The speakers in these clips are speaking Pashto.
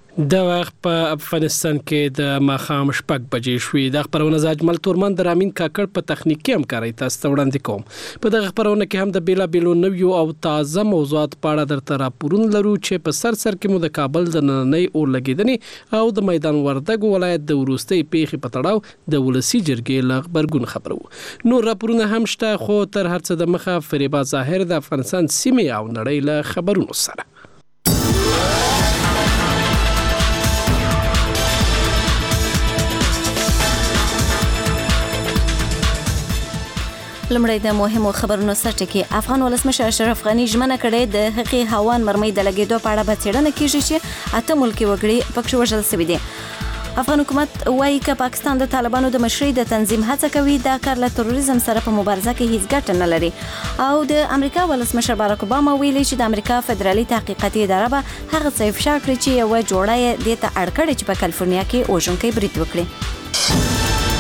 د وخت په افغانستان کې د ماښام 6 بجې شوې. د خبرونه زاجمل تورمن د رامین کاکړ په تخنیکی همکارۍ تاسو ته وړاندې کوم. په دغه خبرونه کې هم د بیلابیلو نویو او تازه موضوعات په اړه درته راپورونه لرو چې په سر کې مو د کابل د نننۍ اور لګیدنې او د میدان وردګ ولایت د وروستۍ پیښې په تړاو د ولسی جرګې له خبرګون خبرو. نور راپورونه هم شته، خو تر هر څه د مخه فریبا ظاهر د افغانستان سیمې او نړۍ له خبرونو سره. لمړی د مهمو خبرونو سرټکی. افغان ولسمشر اشرف غنی ژمنه کړې د حقیقي هوان مرمۍ د لګیدو په اړه به څېړنه کیږي چې 8 ملکي وګړي پکې وژل شوي دي. افغان حکومت وایي چې پاکستان د طالبانو د مشرۍ د تنظیم هڅه کوي دا کار له تروریزم سره په مبارزه کې هیڅ ګټه نه لري. او د امریکا ولسمشر باراک اوباما ویلي چې د امریکا فدرالي تحقیقاتي اداره به هغه څه افشا کړي چې یو جوړه یې د ته اړ کړي چې په کالیفورنیا کې وژونکی برید وکړي.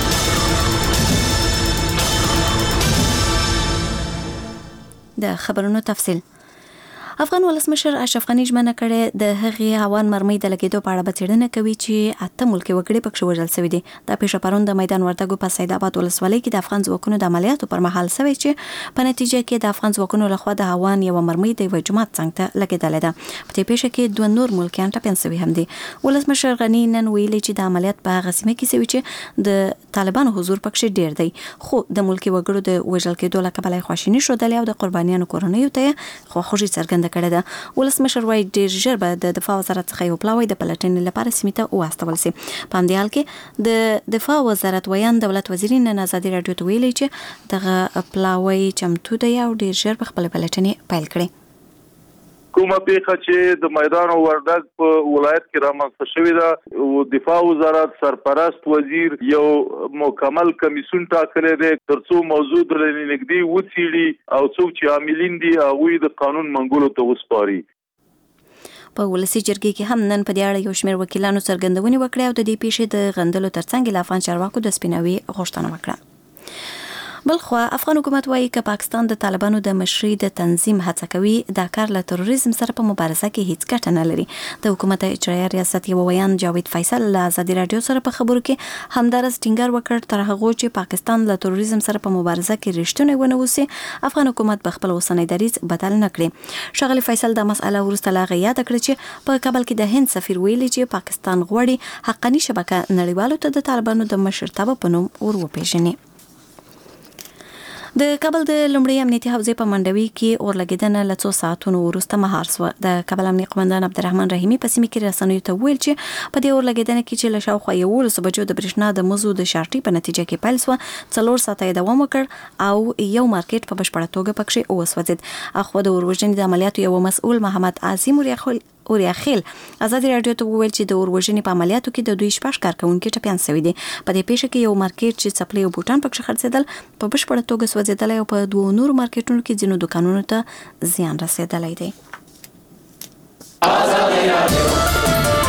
د خبرونو تفصیل. افغان ولسمشر اشرف غنی ژمنه کړې د هغې هوان مرمۍ د لګیدو په اړه به څېړنه کوي چې 8 ملکي وګړي پکې وژل شوي دي. دا پیښه پرون د میدان وردګو په سید آباد ولسوالۍ کې د افغان ځواکونو د عملیاتو پر مهال شوې چې په نتیجه کې د افغان ځواکونو لخوا د هوان یو مرمۍ د یو جماعت څنګ ته لګیدلې ده. په دې پیښه کې 2 نور ملکیان ټپیان شوي هم دي. ولسمشر غنی نن ویلي چې د عملیات په هغه سیمه کې شوي چې د طالبانو حضور پکې ډیر دی، خو د ملکي وګړو د وژل کېدو له کبله خواشیني شودلې او د قربانیانو کورنیو ته خواخوږي څرګنده کړې ده. ولسمشر وايي ډیر ژر به د دفاع وزارت څخه یو پلاوی د پلټنې لپاره سیمې ته واستول شي. په همدې حال کې د دفاع وزارت ویان دولت وزیر نن ازادي راډیو ته ویلي چې دغه پلاوی چمتو دی او ډیر ژر به خپل پلټنې پیل کړي. کومه پیښه چې د میدان وردګ په ولایت کې رامنځته شوې ده، او دفاع وزارت سرپرست وزیر یو مکمل کمیسیون ټاکلی دی ترڅو موضوع د نږدې وڅېړي او څوک چې عاملین دي هغوی د قانون منګولو ته وسپاري. په ولسی جرګې کې هم نن په دې اړه یو شمېر وکیلانو څرګندونې وکړې او د دې پیښې د غندلو ترڅنګ له افغان چارواکو د سپیناوي غوښتنه وکړه. بلخوا افغان حکومت وایي چې پاکستان د طالبانو د مشرۍ د تنظیم هڅه کوي دا کار له تروریزم سره په مبارزه کې هیڅ ګټه نه لري. د حکومت اجرایه ریاست یو ویان جاوید فیصل له ازادي راډیو سره په خبرو کې همدارس ټینګار وکړ تر هغه چې پاکستان له تروریزم سره په مبارزه کې رښتونی ونه اوسي افغان حکومت په خپل اوسنی دریځ بدل نه کړي. ښاغلي فیصل د مسأله وروسته لا یاد کړ چې په کابل کې د هند سفیر ویلي چې پاکستان غواړي حقاني شبکه نړیوالو ته د طالبانو د مشرتابه په نوم ور وپیژني. د کابل د لومړي امنیتي حوزې په منډوي کې اور لګیدنه له 2 ساعتونو وروسته مهار شوه. د کابل امنیتي قومندان عبدالرحمن رحیمي په سیمه کې رسنیو ته ویل چې په دې اور لګیدنه کې چې له شاوخوا 11 بجو د برېښنا د مزو د شارټي په نتیجه کې پیل شوه 4 ساعته دوام وکړ او یو مارکیټ په بشپړه توګه پکې وسوځید. اخو د اوروژنې د عملیاتو یو مسؤل محمد عظیم اوریاخیل ازادي راډیو ته وویل چې د اوروژنې په عملیاتو کې د دوی 6 کارکونکو ټپیان شوي دي. په دې پیښه کې یو مارکیټ چې څپلۍ او بوټان پکې خرڅېدل په بشپړه توګه سوځېدلی او په 2 نورو مارکیټونو کې ځینو دکانونو ته زیان رسېدلی دی. ازادي راډیو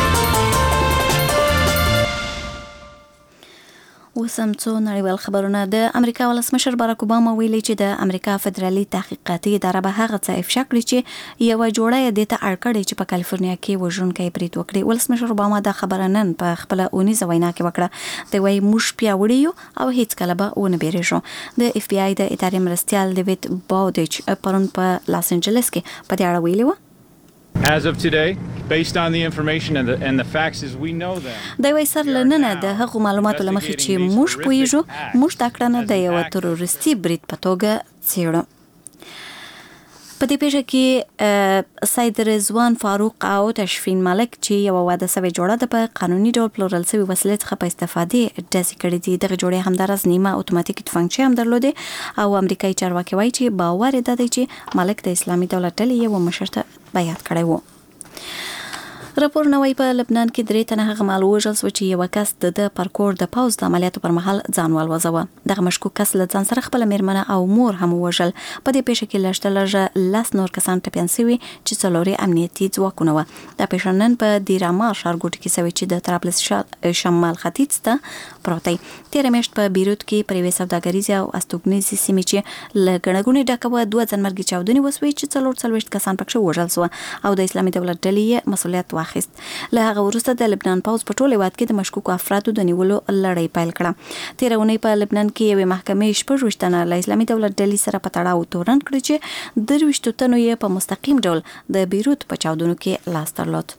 وسم څو نړیوال خبرونه. د امریکا ولسمشر باراک اوباما ویلي چې د امریکا فدرالي تحقیقاتي اداره به هغه څه افشا کړي چې یو جوړه یې د ته اړ کړي چې په کالیفورنیا کې وژونکی برید وکړي. ولسمشر اوباما دا خبره نن په خپل اونیزه وینا کې وکړه. دی وايي موږ پیاوړي یو او هیڅ کله به ونه بیریږو. د اف بی آی د ادارې مرستیال ډیوډ باودیچ پرون په لاس انجلس کې په دې اړه ویلي و. As of today, based on the information and the facts as we know them. دا وایي سر لننه د هغو معلوماتو لمخې چې موږ پوهیږو موږ دا کړنه د یو تروریستي برید په توګه څېړو. په دې پیښه کې سید رضوان فاروق او تشفین ملک چې یو واده سوي جوړه د په قانوني ډول پلورل سوي وسلې څخه په استفادې ډزې کړې دي. دغه جوړې همدارس نیمه اتوماتیک تفنګچې هم درلودې او امریکایي چارواکي وایي چې باور یې دی چې ملک د اسلامي دولت ډلې یو مشر ته بیعت کړی و. راپور نوی په لبنان کې 3 تنه هغه مال وژل شو چې یو کس د پارکور د پاوز د عملیاتو پر مهال ځان والوځاوه. دغه مشکوک کس له ځان سره خپل میرمنه او مور هم وژل. په دې پیښه کې لږ 10 نور کسان ټپیان شوي چې څلورې امنیتي ځواکونه وو. دا پیښه نن په دیراما ښارګوټي کې شوې چې د طرابلس شمال ختیځ ته پروت دی. تېره میاشت په بیروت کې پر یوې سوداګریزې او استوګنیزې سیمې چې له ګڼه ګوڼې ډکه وه 2 ځانمرګي چاودنې وسوې چې 44 کسان پکې وژل شوه او د اسلامي دولت ډلې مسؤلیت واخیست. واخیست. له هغه وروسته د لبنان پوځ په ټول هیواد کې د مشکوکو افرادو د نیولو لړۍ پیل کړه. تېره اونۍ په لبنان کې یوې محکمې 26 تنه له اسلامي دولت ډلې سره په تړاو تورن کړي چې 23 تنو یې په مستقیم ډول د بیروت په چاودنو کې لاس درلود.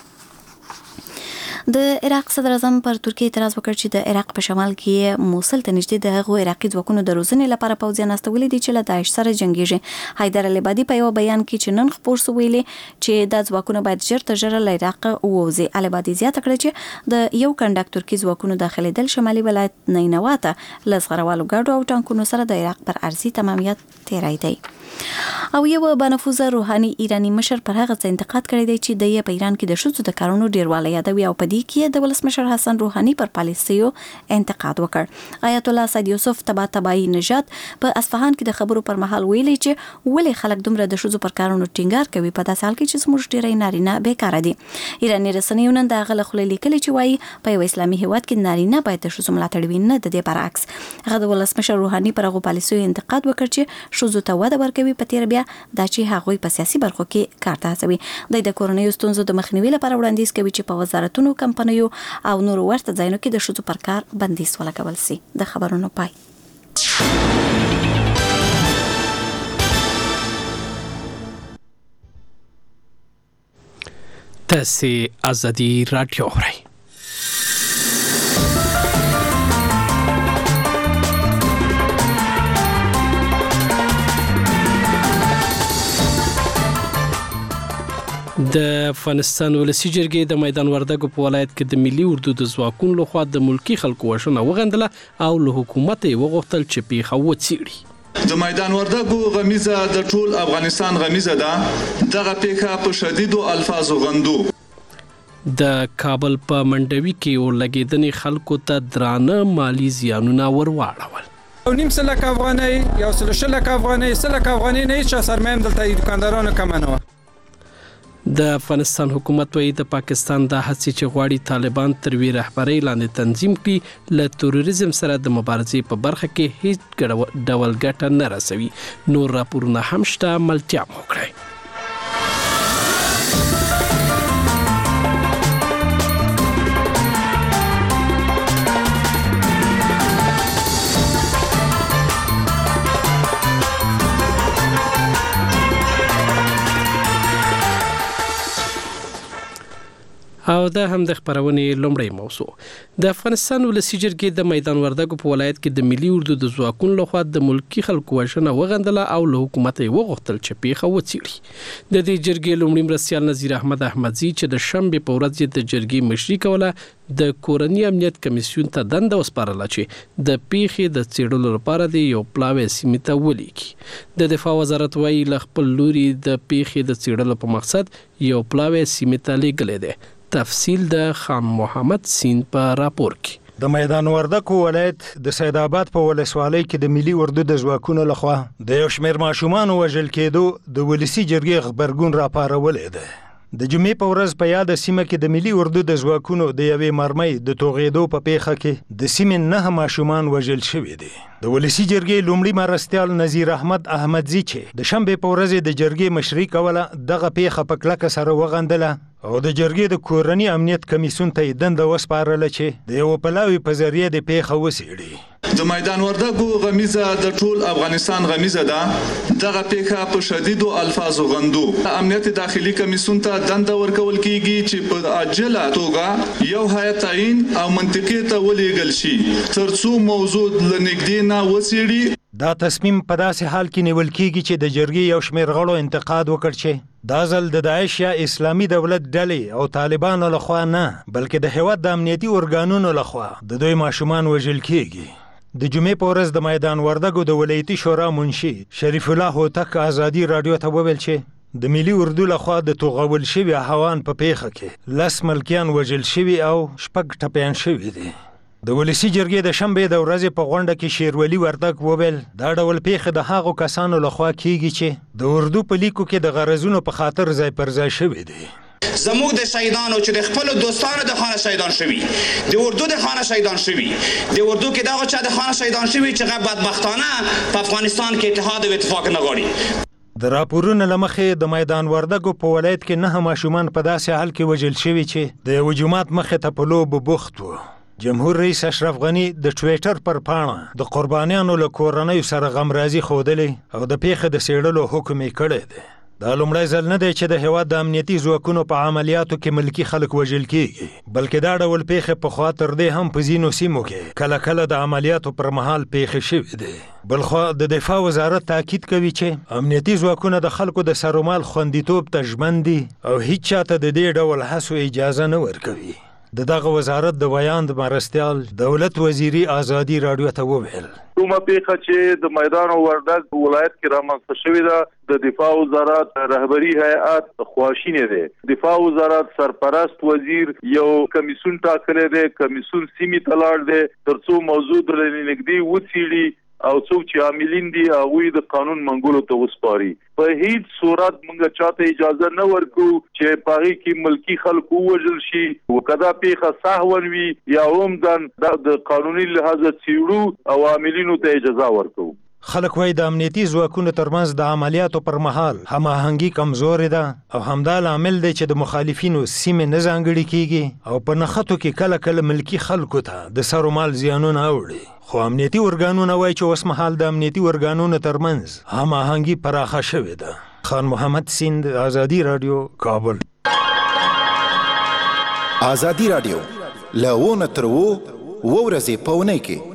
د عراق صدر اعظم پر ترکیه اعتراض وکړ چې د عراق په شمال کې موصل ته نږدې د هغو عراقي ځواکونو د روزنې لپاره پوځیان استولي دي چې له داعش سره جنګیږي. حیدر العبادي په یو بیان کې چې نن خپور سو ویلي چې د ځواکونو باید ژر تر ژره له عراق ووځي. العبادي زیاته کړه چې د یو کنډک ترکي ځواکونو داخليدل شمالي ولایت نینوا ته له زغروالو ګاډو او ټانکونو سره د عراق پر ارضي تمامیت تیری دی. او یو بنفوذه روحاني ایرانی مشر پر هغه څه انتقاد کړی دی چې د په ایران کې د شوڅو د کارونو ډیروالی یادوي او په دې کې د ولسمشر حسن روحاني پر پالیسیو انتقاد وکړ. آیت الله سید یوسف طباطبایی نژاد په اصفهان کې د خبرو پر مهال ویلي چې ولې خلک دومره د شوڅو پر کارونو ټینګار کوي په داسې حال کې چې زموږ ډیری نارینه بیکاره دي. ایرانی رسنیو نن د هغه خلک لیکلي چې وایي په یو اسلامي هیواد کې نارینه باید د شوڅو ملاتړ ویني، نه د دې برعکس. هغه د ولسمشر روحاني پر هغه پالیسیو انتقاد وکړ چې شوڅو ته وده ورکوي، په تیر بیا دا چې هغوی په سیاسي برخو کې کار ته هڅوي. د کورنیو ستونزو د مخنیوي لپاره وړاندیز کوي چې په وزارتونو، کمپنیو او نورو ورته ځایونو کې د ښځو پر کار بندیز ولګول شي. د خبرونو پای. تاسو ازادي رادیو اورئ. د افغانستان ولسی جرګې د میدان وردګو په ولایت کې د ملي اردو د ځواکونو لخوا د ملکی خلکو وژنه وغندله او له حکومت یې وغوښتل چې پیښه وڅیړي. د میدان وردګو غمیزه د ټول افغانستان غمیزه ده. دغه پیښه په شدیدو الفاظو غندو. د کابل په منډوي کې ورلګېدنې خلکو ته درانه مالی زیانونه ورواړول. او نیم سلک افغانۍ، یو سل شلک افغانۍ، سلک افغانۍ نه هیڅ سرمایم دلته دکاندارانو کم نه و. د افغانستان حکومت وایي د پاکستان د هڅې چې غواړي طالبان تر وی رهبرۍ لاندې تنظیم کړي له تروریزم سره د مبارزې په برخه کې هیڅ ډول ګټه نه رسوي. نور راپورونه هم شته، ملتیا مو کړئ. او دا هم د خبرونې لومړی موضوع. د افغانستان ولسی جرګې د میدان وردګو په ولایت کې د ملي اردو د ځواکونو لخوا د ملکی خلکو وژنه وغندله او له حکومت یې وغوښتل چې پیښه وڅیړي. د دې جرګې لومړی مرستیال نذیر احمد احمدزي چې د شنبې په ورځ د جرګې مشري کوله د کورنی امنیت کمیسیون ته دنده وسپارله چې د پیښې د څېړلو لپاره د یو پلاوی سیمې ته ولیکي. د دفاع وزارت وایي له خپل لوري د پیښې د څېړلو په مقصد یو پلاوی سیمې ته لیږلی دی. تفصیل د خان محمد سین په راپور کې. د میدان وردګو ولایت د سید آباد په ولسوالۍ کې د ملي اردو د ځواکونو لخوا د یو شمېر ماشومانو وژل کېدو د ولسی جرګې خبرګون راپارولی دی. د جمعې په ورځ په یاده سیمه کې د ملي اردو د ځواکونو د یوې مرمۍ د توغېدو په پیښه کې د سیمې 9 ماشومان وژل شوي دي. د ولسی جرګې لومړي مرستیال نذیر احمد احمدزي چې د شنبې په ورځ د جرګې مشري کوله دغه پیښه په کلکه سره وغندله او د جرګې د کورنی امنیت کمیسیون ته دنده وسپارله چې د یو پلاوی په ذریعه د پیښه وڅیړي. د میدان وردګو غمیزه د ټول افغانستان غمیزه ده. دغه پیښه په شدیدو الفاظو غندو. امنیت داخلي کمیسیون ته دنده ورکول کیږي چې په عاجله توګه یو هیئت تعیین او منطقي ته ولېږل شي ترڅو موضوع لنږدې نه وڅیړي. دا تصمیم په داسې حال کې نیول کیږي چې د جرګې یو شمېر غړو انتقاد وکړ چې دا ځل د داعش یا اسلامي دولت ډلې او طالبانو لخوا نه بلکې د هیواد د امنیتي ارګانونو لخوا د دوی ماشومان وژل کیږي. د جمعې په ورځ د میدان وردګو د ولایتي شورا منشي شریف الله هوتک ازادي رادیو ته وویل چې د ملي اردو لخوا د توغول شوي هوان په پیښه کې 10 ملکیان وژل شوي او 6 ټپیان شوي دي. د ولسی جرګې د شنبې د ورځې په غونډه کې شیرولي وردګ وویل دا ډول پیښه د هغو کسانو لخوا کیږي چې د اردو په لیکو کې د غرضونو په خاطر ځای پر ځای شوي دي. زموږ د شهیدانو چې د خپل دوستانو د خانه شهیدان شوي، د اردو د خانه شهیدان شوي، د اردو کې دغه چا د خانه شهیدان شوي چې بدبختانه په افغانستان کې اتحاد او اتفاق نه غواړي. د راپورونو له مخې د میدان وردګو په ولایت کې 9 ماشومان په داسې حال کې وژل شوي چې د یوه جومات مخې ته په لوبو بوخت وو. جمهور رئیس اشرف غني د ټویټر پر پاڼه د قربانیانو له کورنیو سره غمرازي ښودلې او د پیښې د څېړلو حکم یې کړی دی. دا لومړی ځل نه دی چې د هېواد د امنیتي ځواکونو په عملیاتو کې ملکي خلک وژل کېږي، بلکې دا ډول پیښې پخوا تر دې هم په ځینو سیمو کې کله کله د عملیاتو پر مهال پیښې شوې دي. بلخوا د دفاع وزارت تاکید کوي چې امنیتي ځواکونه د خلکو د سرومال خوندیتوب ته ژمن دي او هیڅ چاته د دې ډول هڅو اجازه نه ورکوي. د دغه وزارت د بیان د مرستیال دولت وزیري آزادي راډیو ته وویل کومه پیښه چې د میدان وردګ ولایت کې رامنځته شوې ده د دفاع وزارت رهبری هیئت خواشینه ده. دفاع وزارت سرپرست وزیر یو کمیسیون ټاکلی دی، کمیسیون سیمې ته لاړ دی ترڅو موضوع د نږدې وڅېړي او څوک چې عاملین دي هغوی د قانون منګولو ته وسپاري. په هیڅ صورت موږ چاته اجازه نه ورکو چې په هغې کې ملکي خلک ووژل شي. که دا پیښه سهوا وي یا عمدن د قانوني لحاظه څېړو او عاملینو ته اجازه ورکو. خلک وایي د امنیتي ځواکونو ترمنځ د عملیاتو پر مهال هماهنګي کمزورې ده او همدا لامل دی چې د مخالفینو سیمې نه ځانګړې کیږي او په نښتو کې کله کله ملکي خلکو ته د سرومال زیانونه اوړي. خو امنیتي ارګانونه وایي چې اوس مهال د امنیتي ارګانونو ترمنځ هماهنګي پراخه شوې ده. خان محمد سیند، آزادي راډیو، کابل. آزادي راډیو له 9 تر 10 ورځې په اونۍ کې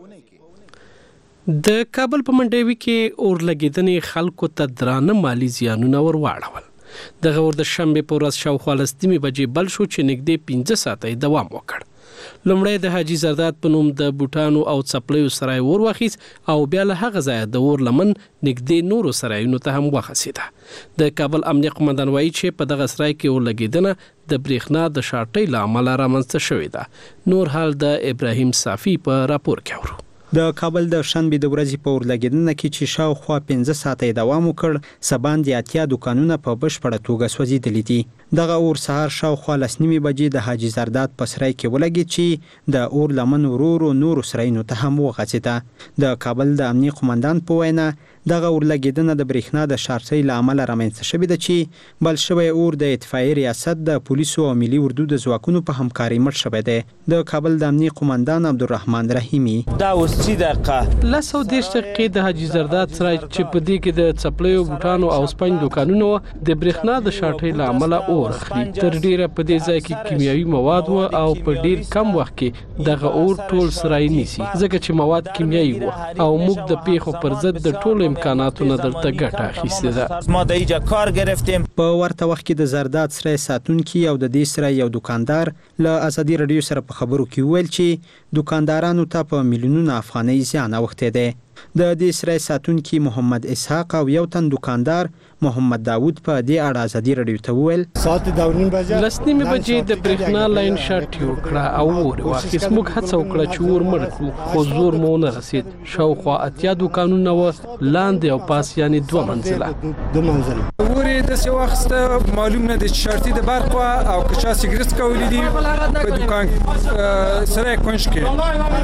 د کابل په منډوي کې اور لګیدنې خلکو ته درانه مالی زیانونه ور واړول. دغه اور د شنبې په ورځ شاوخوا 10 بجې بل شو چې نږدې 15 ساعته دوام وکړ. لومړی د حاجي زرداد په نوم د بوټانو او څپلیو سرای اور واخیست او بیا له هغه ځایه د اور لمن نږدې نورو سرایونو ته هم وخڅېده. د کابل امنیه قومندان وایي چې په دغه سرای کې اور لګیدنه د برېښنا د شارټۍ له امله رامنځته شوې ده. نور حال د ابراهیم صافي په راپور کې اورو. د کابل د شنبې د ورځې په اور لګیدنه کې چې شاوخوا 15 ساعته دوام وکړ، سباندې 80 دکانونه په بشپړه توګه سوځېدلي دي. دغه اور سهار شاوخوا 10 بجې د حاجي زرداد په سرای کې ولګید چې د اور لمن ورو نورو سرایونو ته هم وغځېده. د کابل د امنیه قومندان په وینا دغه اور لګیدنه د برېښنا د شارټۍ له امله رامنځته شوې ده چې بل شوی اور د اطفائیې ریاست د پولیسو او ملي اردو د ځواکونو په همکارۍ مړ شوی دی. د کابل د امنیه قومندان عبدالرحمن رحیمي دا اوس 30 دقیقه 10 دقیقې د حاجي زرداد سرای چې په دې کې د څپلیو بوټانو او سپنج دکانونو د برېښنا د شارټۍ له امله اور اخلي. تر ډیره په دې ځای کې کیمیاوي مواد و او په ډیر کم وخت کې دغه اور ټول سرای نیسي ځکه چې مواد کیمیاوي و او موږ د پیښو پر ضد د ټولو امکاناتو نه درته ګټه اخیستې ده. ما د ایجا کار گرفتیم. په ورته وخت کې د زرداد سرای ساتونکي او د دې سرای یو دکاندار له آزادي راډیو سره په خبرو کې ویل چې دکاندارانو ته په میلیونونو افغانۍ زیان اوښتی دی. د دې سرای ساتونکي محمد اسحاق او یو تن دکاندار محمد داوود په دې اړه آزادي راډیو ته وویل ساعت 10:30 بجې د برېښنا لاین شارټ یو کړه او اور واخیست. موږ هڅه وکړه چې اور مړ کړو خو زور مو نه رسید. شاوخوا 80 دکانونه و لاندې او پاس یعنی 2 منزله. اور د څه وخت معلوم نه دي چې شارټي د برق او کچا سیګریټ کولې دي په دکان سره کونج کې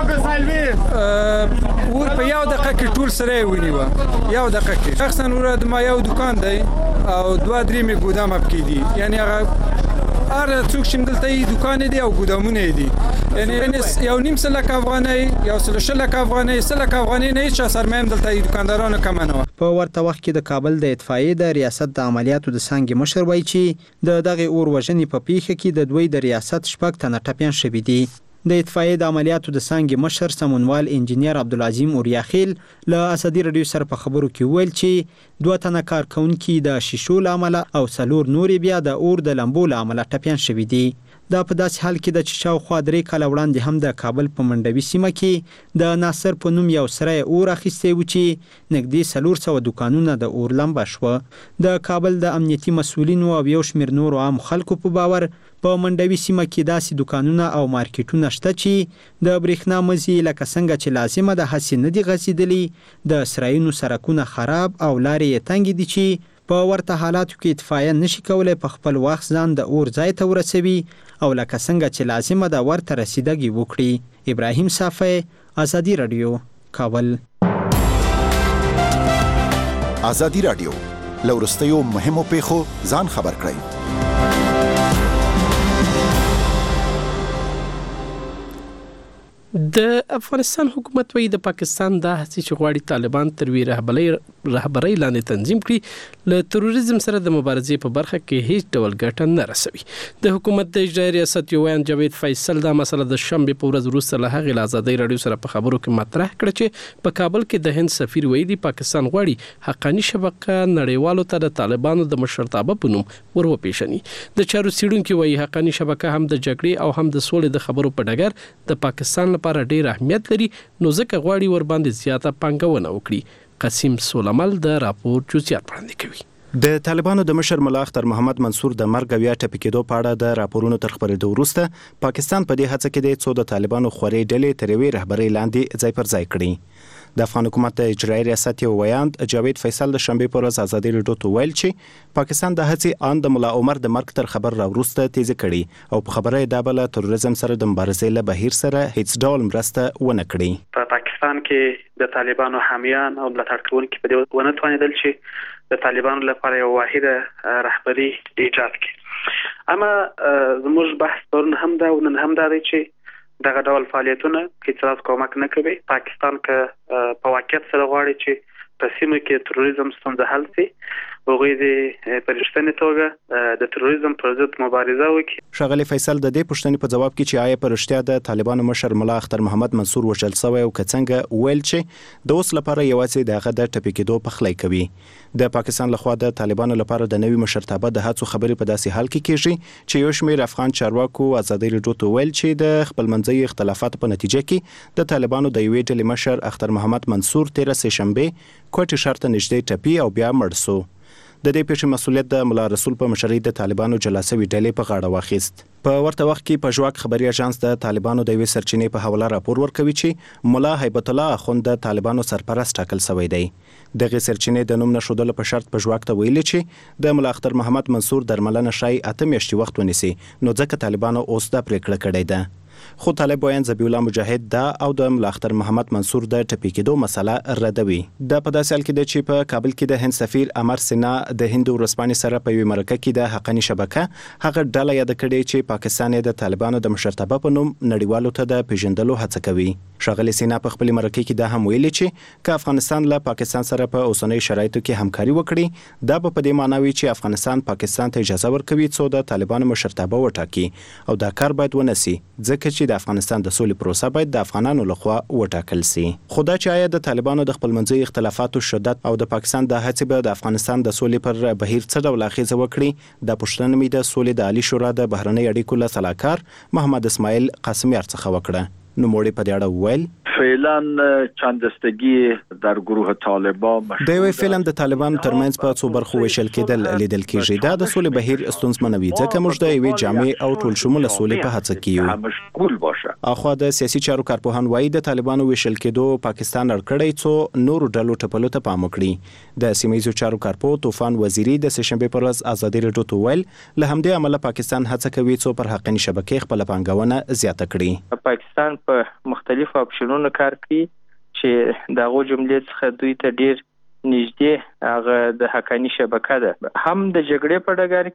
مقصد اور په یو دقیقه کې ټول سره ونیو. یو دقیقه کې شخصا اور د ما یو دکان دی او 2-3 می ګودام اپ کې دي، یعنی هغه هر څوک چې دلته دکان دی او ګودامونه دي، یعنی یو نیم سلک افغانۍ یو سلک افغانۍ سلک افغانۍ نه چې سرمایم دلته دکاندارانو کم نه. په ورته وخت کې د کابل د اطفائیې د ریاست د عملیاتو د څانګې مشر وایي چې د دغه اور وژنې په پیښه کې د دوی د ریاست 6 تنه ټپیان شوي دي. د اطفائیې د عملیاتو د څانګې مشر سمونوال انجینیر عبدالعظیم اوریاخیل له آزادي راډیو سره په خبرو کې ویل چې 2 تنه کارکونکي د شیشو له امله او 4 نورې بیا د اور د لمبو له امله ټپیان شوي دي. دا په داسې حال کې د چې شاوخوا 3 کاله وړاندې هم د کابل په منډوي سیمه کې د ناصر په نوم یو سرای اور اخیستی و چې نږدې 400 دکانونه د اور لمبه شوه. د کابل د امنیتي مسؤلینو او یو شمېر نورو عام خلکو په باور په منډوي سیمه کې داسې دکانونه او مارکیټونه شته چې د برېښنا مزي لکه څنګه چې لازمه ده هسې نه دي غځېدلي. د سرایونو سرکونه خراب او لارې یې تنګې دي چې په ورته حالاتو کې اطفائیه نشي کولی په خپل وخت ځان د اور ځای ته ورسوي او لکه څنګه چې لازمه ده ورته رسیدګي وکړي. ابراهیم صافی، آزادي راډیو، کابل. ازادي رادیو لورستیو مهمو پیښو ځان خبر کړئ. د افغانستان حکومت وایي د پاکستان د هڅې چې غواړي طالبان تر وی رهبرۍ لاندې تنظیم کړي له تروریزم سره د مبارزې په برخه کې هیڅ ډول ګټه نه رسوي. د حکومت د اجرایي ریاست یو ویان جاوید فیصل دا مسله د شنبه په ورځ وروسته له هغې له ازادۍ راډیو سره په خبرو کې مطرح کړه چې په کابل کې د هند سفیر ویلي پاکستان غواړي حقاني شبکه نړیوالو ته د طالبانو د مشرتابه په نوم وروپیژني. د چارو څیړونکو وایي حقاني شبکه هم د جګړې او هم د سولې د خبرو په ډګر د پاکستان لپاره ډیر اهمیت لري، نو ځکه غواړي ور باندې زیاته پانګونه وکړي. قاسم سولمل د راپور جزئیات وړاندې کوي. د طالبانو د مشر ملا اختر محمد منصور د مرګ او یا ټپي کېدو په اړه د راپورونو تر خبرېدو وروسته پاکستان په دې هڅه کې دی څو د طالبانو خوري ډلې تر یوې رهبرۍ لاندې ځای پر ځای کړي. د افغان حکومت د اجرایي ریاست یو ویان جاوید فیصل د شنبه په ورځ ازادي راډیو ته ویل چې پاکستان د هڅې ان د ملا عمر د مرګ تر خبر را وروسته تیزه کړي او په خبره د بل تروریزم سره د مبارزې له بهیر سره هیڅ ډول مرسته ونه کړي. په پاکستان کې د طالبانو حامیان او ملاتړ کوونکي په دې ونه توانیدل چې د طالبانو لپاره یو واحده رهبري ایجاد کړي. اما زموږ بحث پرون هم دا او نن هم دا دی چې دغه ډول فعالیتونه هیڅ راز کومک نه کوي. پاکستان که په واقعیت سره غواړي چې په سیمه کې تروریزم ستونزه حل شي، هغوی د پرشتنې توګه د تروریزم پر ضد مبارزه وکړي. ښاغلي فیصل د دې پوښتنې په جواب کې چې آیا په رښتیا د طالبانو مشر ملا اختر محمد منصور وژل شوی او که څنګه ویل چې د اوس لپاره یوازې دغه د ټپي کېدو پخلی کوي. د پاکستان لخوا د طالبانو لپاره د نوي مشرتابه د هڅو خبرې په داسې حال کې کیږي چې یو شمېر افغان چارواکو ازادي راډیو ته ویل چې د خپلمنځي اختلافاتو په نتیجه کې د طالبانو د یوې ډلې مشر اختر محمد منصور 13 سهشنبه کوټې ښار ته نږدې ټپي او بیا مړ شو. د دې پیښې مسؤلیت د ملا رسول په مشرۍ د طالبانو جلا شوې ډلې په غاړه واخیست. په ورته وخت کې په ژواک خبري اژانس د طالبانو د یوې سرچینې په حواله راپور ورکوي چې ملا هیبت الله اخوند د طالبانو سرپرست ټاکل شوی دی. دغه سرچینې د نوم نشودلو په شرط په ژواک ته ویلي چې د ملا اختر محمد منصور درملنه شای 8 میاشتې وخت ونیسي، نو ځکه طالبانو اوس دا پریکړه کړې ده. خو طالب ویان ذبیح الله مجاهد دا او د ملا اختر محمد منصور د ټپي کېدو مسله ردوي. د په داسې حال کې د چې په کابل کې د هند سفیر امر سینا د هند ورسپانې سره په یوه مرکه کې د حقاني شبکه هغه ډله یاد کړې چې پاکستان د طالبانو د مشرتابه په نوم نړیوالو ته د پیژندلو هڅه کوي. ښاغلي سینا په خپل مرکه کې دا هم ویلي چې که افغانستان له پاکستان سره په اوسنۍ شرایطو کې همکاري وکړي، دا به په دې معنی وي چې افغانستان پاکستان ته اجازه ورکوي څو د طالبانو مشرتابه وټاکي او دا کار باید ونسي، ځکه چې د افغانستان د سولې پروسه باید د افغانانو لخوا وټاکل سي. خو دا چې آیا د طالبانو د خپلمنځي اختلافاتو شدت او د پاکستان د هڅې به د افغانستان د سولې پر بهیر څه ډول اغیزه وکړي، دا پوښتنه مې د سولې د عالی شورا د بهرنۍ اړیکو له سلاکار محمد اسماعیل قاسمیار څخه وکړه. نوموړي په دې اړه وویل فعلا چندستگی در گروه طالبان د یوې فعلا د طالبانو ترمنځ په څو برخو ویشل کېدل لیدل کېږي. دا د سولې بهیر ستونزمنوي ځکه موږ د یوې جامع او ټول شموله سولې په هڅه کې یو. مشغول باشه. اخوا د سیاسي چارو کارپوهان وایي د طالبانو ویشل کېدو پاکستان اړکړی څو نورو ډلو ټپلو ته پام وکړي. د سیمایي چارو کارپوه طوفان وزیری د سهشنبه پر ورځ ازادي راډیو ته ویل له همدې عمله پاکستان هڅه کوي څو پر حقاني شبکې خپل پانګونه زیاته کړي. پاکستان په مختلفو اپشنونو کار کوي چې دغه جملې څخه دوی ته ډیر نږدې هغه د حقاني شبکه ده، هم د جګړې په ډګر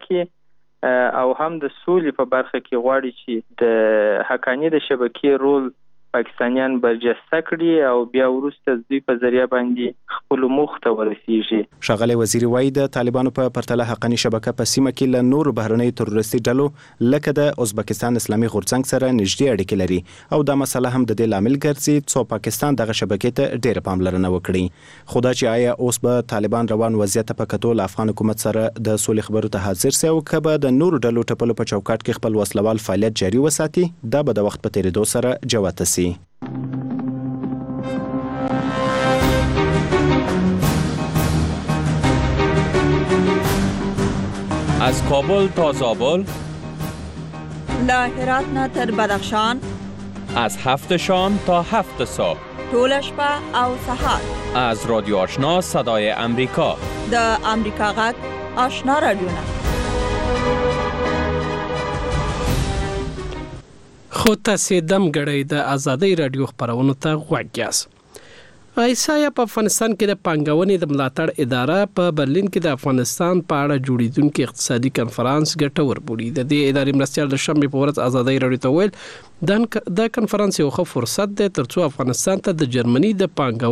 کې او هم د سولې په برخه کې غواړي چې د حقاني د شبکې رول پاکستانیان برجسته کړي او بیا وروسته دوی په ذریعہ باندې خپل موخ ته ورسیږي. ښاغلي وزیر وایي د طالبانو په پرتله حقاني شبکه په سیمه کې له نورو بهرنۍ تروریستي ډلو لکه د ازبکستان اسلامي غورځنګ سره نږدې اړیکې لري او دا مسله هم د دې لامل ګرځي څو پاکستان دغه شبکې ته ډېره پاملرنه وکړي. خو دا چې آیا اوس به طالبان روان وضعیت په کتو له افغان حکومت سره د سولې خبرو ته حاضر سي او که به د نورو ډلو ټپلو په چوکاټ کې خپل وسلوال فعالیت جاري وساتي، دا به د وخت په تیریدو سره جوته سي. از کابل تا زابل، له هرات نه تر بدخشان، از 7 شام تا 7 صبح، طول شپه او سحر، از رادیو آشنا صدای امریکا، د امریکا غږ آشنا رادیو نه. خو تاسې دم ګړی د ازادۍ راډیو خپرونو ته غوږ یاست. ایسایا په افغانستان کې د پانګونې د ملاتړ اداره په برلین کې د افغانستان په اړه جوړیدونکو اقتصادي کنفرانس ګټور بولي. د دې ادارې مرستیال د شنبه په ورځ ازادي راډیو ته ویل د کنفرانس یو ښه فرصت دی ترڅو افغانستان ته د جرمني د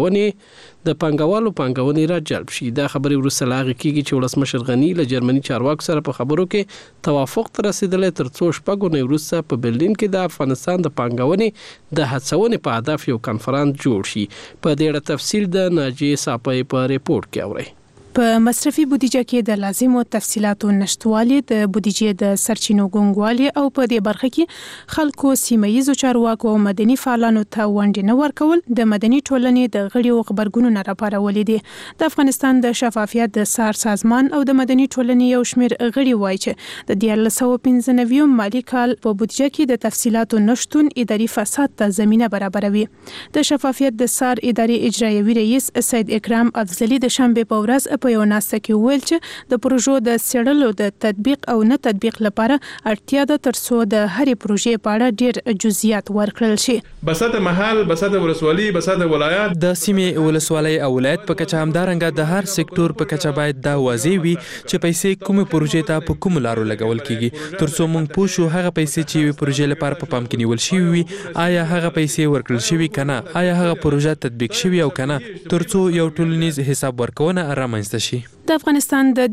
پانګوالو پانګونې را جلب شي. دا خبرې وروسته لاغې کیږي چې ولسمشر غنی له جرمني چارواکو سره په خبرو کې توافق ته رسیدلی ترڅو شپږ اونۍ وروسته په برلین کې د افغانستان د پانګونې د هڅونې په هدف یو کنفرانس جوړ شي. په دې تفصیل د ناجیه صاحب په ریپورت کې اورئ. په مصرفي بودیجه کې د لازمو تفصيلاتو نشټوالي د بودیجې د سرچینو ګونګوالي او په دې برخه کې خلکو سیمایي چارواکو او مدني فعالانو ته ونډه نه ورکول د مدني ټولنې د غړیو خبرګونونه راپارولې دي. د افغانستان د شفافیت د سار سازمان او د مدني ټولنې یو شمېر غړي وایي چې د 1995 مالی کال په بودیجه کې د تفصيلاتو نشټون اداري فساد ته زمينه برابروي. د شفافیت د سار اداري اجرایوي رئیس سید اکرام افضلی د شنبه په ورځ په یو ناسته کې ویل چې د پروژو د سیړلو د تطبیق او نه تطبیق لپاره اړتیا ده ترڅو د هرې پروژې په اړه ډېر جزئیات ورکړل شي. بساته محل، بساته ولسوالي، بساته ولایت، د سیمې ولسوالۍ او ولایت په کچه همدارنګه د هر سکتور په کچه باید دا واضح وي چې پیسې کومه پروژې ته په کوم لارو لګول کیږي ترڅو موږ پوه شو هغه پیسې چې پروژې لپاره په پام کې نیول شوی وي آیا هغه پیسې ورکړل شوی کنه، آیا هغه پروژه تطبیق شوی او کنه، ترڅو یو ټولنیز حساب ورکونه رامنځته شي. د افغانستان د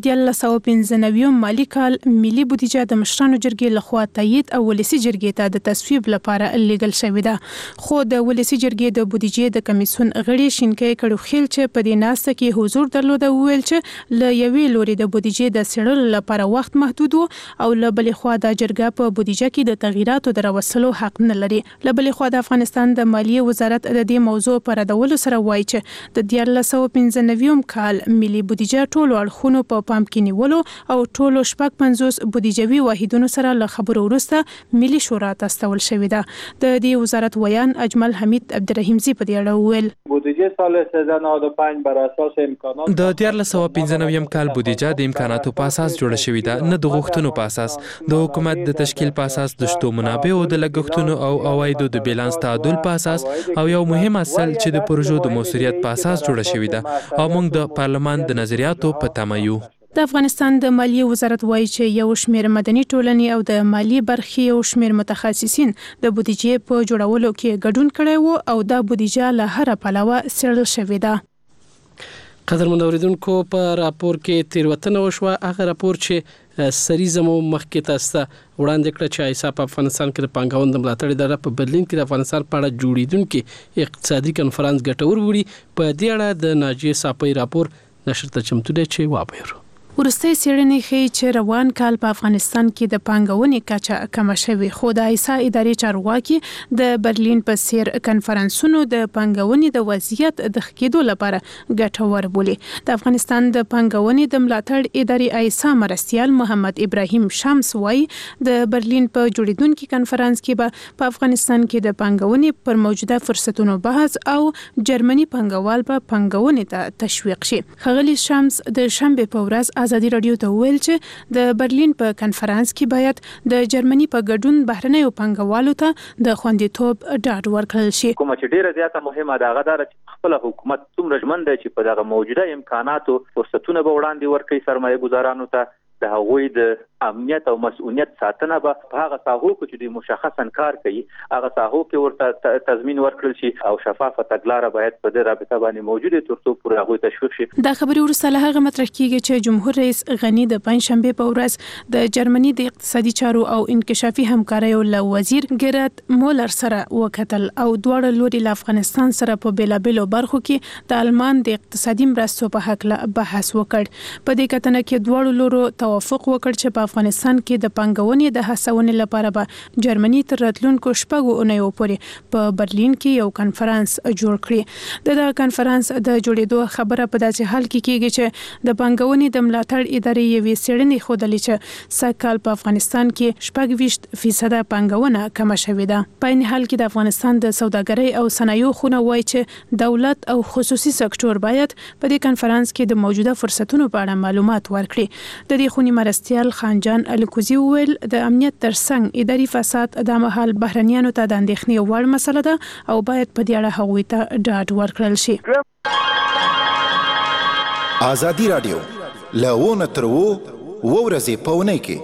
1995 مالی کال ملي بودیجه د مشرانو جرګې لخوا تایید او ولسی جرګې ته د تصویب لپاره لیږل شوې ده. خو د ولسی جرګې د بودیجې د کمیسیون غړي شینکې کړو خیل چې په دې ناسته کې حضور درلوده ویل چې ل یوې لوري د بودیجې د سړلو لپاره وخت محدود او ل بلې خوا د جرګه په بودیجه کې د تغییراتو دروسلو حق نه لري. ل بلې خوا د افغانستان د مالیې وزارت د دې موضوع پر ردولو سره وایي چې د 1995 کال ملي بودیجه ټولو اړخونو په پام کې نیولو او ټولو 55 بودیجوي واحدونو سره له خبرو وروسته ملي شورا ته استول شوې ده. د دې وزارت ویان اجمل حمید عبدالرحیمزی په دې اړه ویل بودیجه سال 2095 بر اساس امکانات د 1995 کال بودیجه د امکاناتو په اساس جوړه شوې ده، نه د غوښتنو په اساس. د حکومت د تشکیل په اساس د شتو منابعو د لګښتونو او عوایدو د بیلانس تعادل په اساس او یو مهم اصل چې د پروژو د موثریت په اساس جوړه شوې ده او موږ د پارلمان د نظریاتو په تمه یو. د افغانستان د مالیې وزارت وایي چې یو شمېر مدني ټولنې او د مالی برخې یو شمېر متخصصین د بودیجې په جوړولو کې ګډون کړی وو او دا بودیجه له هر پلوه څېړل شوې ده. قدرمن اوریدونکو په راپور کې تیروتنه وشوه. هغه راپور چې سریزمو مخکې تاسو ته وړاندې کړ چې ایسا په افغانستان کې د پانګونې د ملاتړ اداره په برلین کې د افغانستان په اړه جوړیدونکو اقتصادي کنفرانس ګټور وړي. په دې اړه د ناجیه صاحب راپور نشر ته چمتو دی چې وابهرو. ورستۍ څېړنې ښیي چې روان کال په افغانستان کې د پانګونې کچه کمه شوې، خو د ایسا ادارې چارواکي د برلین په څیر کنفرانسونو د پانګونې د وضعیت د ښه کېدو لپاره ګټور بولي. د افغانستان د پانګونې د ملاتړ ادارې ایسا مرستیال محمد ابراهیم شمس وایي د برلین په جوړیدونکو کنفرانس کې به په افغانستان کې د پانګونې پر موجوده فرصتونو بحث او جرمني پانګوال په پانګونې ته تشویق شي. ښاغلي شمس د شنبه په ورځ ازادي راډیو ته ویل چې د برلین په کنفرانس کې باید د جرمني په ګډون بهرنیو پانګوالو ته د خوندیتوب ډاډ ورکړل شي. کومه چې ډیره زیاته مهمه ده هغه ده چې خپل حکومت څومره ژمن دی چې په دغه موجوده امکاناتو فرصتونه به وړاندې ورکړي سرمایه ګزارانو ته، د هغوی د امنیت او مسؤلیت ساتنه به په هغه ساحو کې چې د مشخصا کار کوي هغه ساحو کې ورته تضمین ورکړل شي او شفافه تګلاره باید په دې رابطه باندې موجوده ترڅو پوره هغوی تشویق شي. دا خبري ورسره هغه مطرح کیږي چې جمهور رئیس غنی د پنځشنبه په ورځ د جرمني د اقتصادي چارو او انکشافي همکاریو له وزیر ګرات مولر سره وکتل او دواړه لوري له افغانستان سره په بیلابېلو برخو کې د آلمان د اقتصادي مرستو په حق له بحث وکړ. په دې کتنه کې دواړو لورو توافق وکړ چې په افغانستان کې د پانګونې د هڅونې لپاره به جرمني تر راتلونکو شپږو اونیو پورې په برلین کې یو کنفرانس جوړ کړي. د کنفرانس د جوړېدو خبره په داسې حال کې کېږي چې د پانګونې د ملاتړ ادارې یوې څېړنې ښودلې چې سږکال په افغانستان کې 26% پانګونه کمه شوې ده. په عین حال کې د افغانستان د سوداګرۍ او صنایعو خونه وایي چې دولت او خصوصي سکتور باید په دې کنفرانس کې د موجوده فرصتونو په اړه معلومات ورکړي. د دې خونې مرستیال خان جان الکوزي ویل د امنیت ترڅنګ اداري فساد د مهال بهرنیانو ته د اندېښنې وړ مسله ده او باید په دې اړه هغوی ته ډاډ ورکړل شي. ازادي رادیو لاونه تر ورځې په ونې کې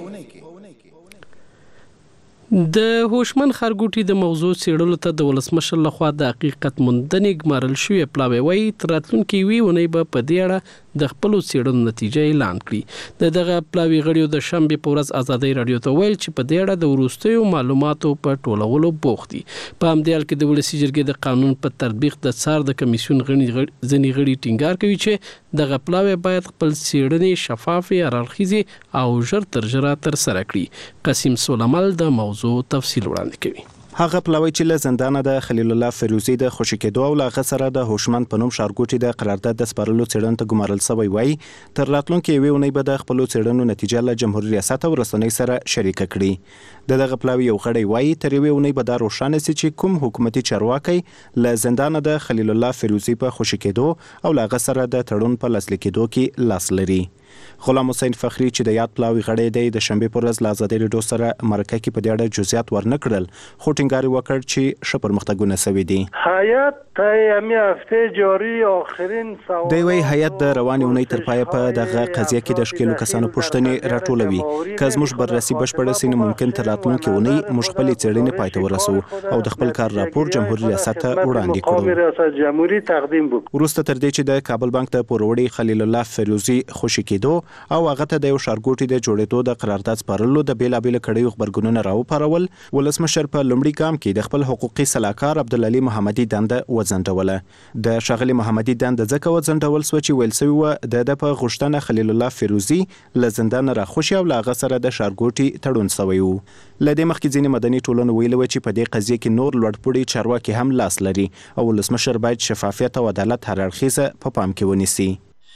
د هوشمن خرګوټي د موضوع څېړلو ته د ولسمشر لخوا د حقیقت موندنې ګمارل شوی پلاوی وایي تر راتلونکي وی ونې به په دې اړه د خپلو څېړنو نتیجه اعلان کړي. دغه پلاوی غړیو د شنبې په ورځ ازادي رادیو ته ویل چې په دې اړه د وروستیو معلوماتو په ټولولو بوخت دي. په همدې حال کې د ولسي جرګې د قانون په تطبیق د څار د کمیسیون ځینې غړي ټینګار کوي چې دغه پلاوی باید خپل څېړنې شفافې، هررخیزې او ژر تر ژره ترسره کړي. قاسم سولمل د موضوع تفصیل وړاندې کوي. هغه پلاوی چې له زندانه د خلیل الله فیروزي د خوشی کېدو او له غسره د هوشمن په نوم ښارګوټي د قرارداد د سپارلو څېړنې ته ګمارل شوی وای تر راتلونکي یوې اونۍ به د خپلو څېړنو نتیجه له جمهوریت ریاست او رسنۍ سره شریک کړي. دغه پلاوی یو غړی وای تر یوې اونۍ به دا روښانه شي چې کوم حکومتي چارواکي له زندانه د خلیل الله فیروزي په خوشی کېدو او له غسره د تړون په لاسلیک کېدو کې لاس لري. غلام حسین فخری چې د یاد پلاوی غړی دی د شنبې پر ورځ له ازادي رادیو سره مرکه کې په دې اړه جزئیات ورنکړل خو ټینګار وکړ چې ښه پرمختګونه شوي دي. هیئت تایمي هفته جاری آخرین سوال دی هیئت د روانې اونۍ تر پایه په دغه قضیه کې د شکلو کسانو پوښتنې راټولوي. که زموږ بررسي بشپړه سي نو ممکن تر راتلونکي اونۍ موږ خپل څېړنې پای ته ورسوو او د خپل کار راپور جمهوریت ریاست ته وړاندې کړو. ریاست جمهوریت تقدیم وکړو. وروسته تر دې چې د کابل بانک د پوروړي خلیل الله فیروزي خوشی کېدو او هغه ته د یو ښارګوټي د جوړېدو د قرارداد سپارلو د بیلابېلو کړیو خبرګونونه راوپارول، ولسمشر په لومړي ګام کې د خپل حقوقي سلاکار عبدالعلي محمدي دنده وځنډوله. د ښاغلي محمدي دنده ځکه وځنډول سوه چې ویل سوي وه د په غوښتنه خلیل الله فیروزي له زندانه راخوشي او له هغه سره د ښارګوټي تړون سوی و. له دې مخکې ځینې مدني ټولنو ویلي وه چې په دې قضیه کې نور لوړپوړي چارواکي هم لاس لري او ولسمشر باید شفافیت او عدالت هر اړخیزه په پام کې ونیسي.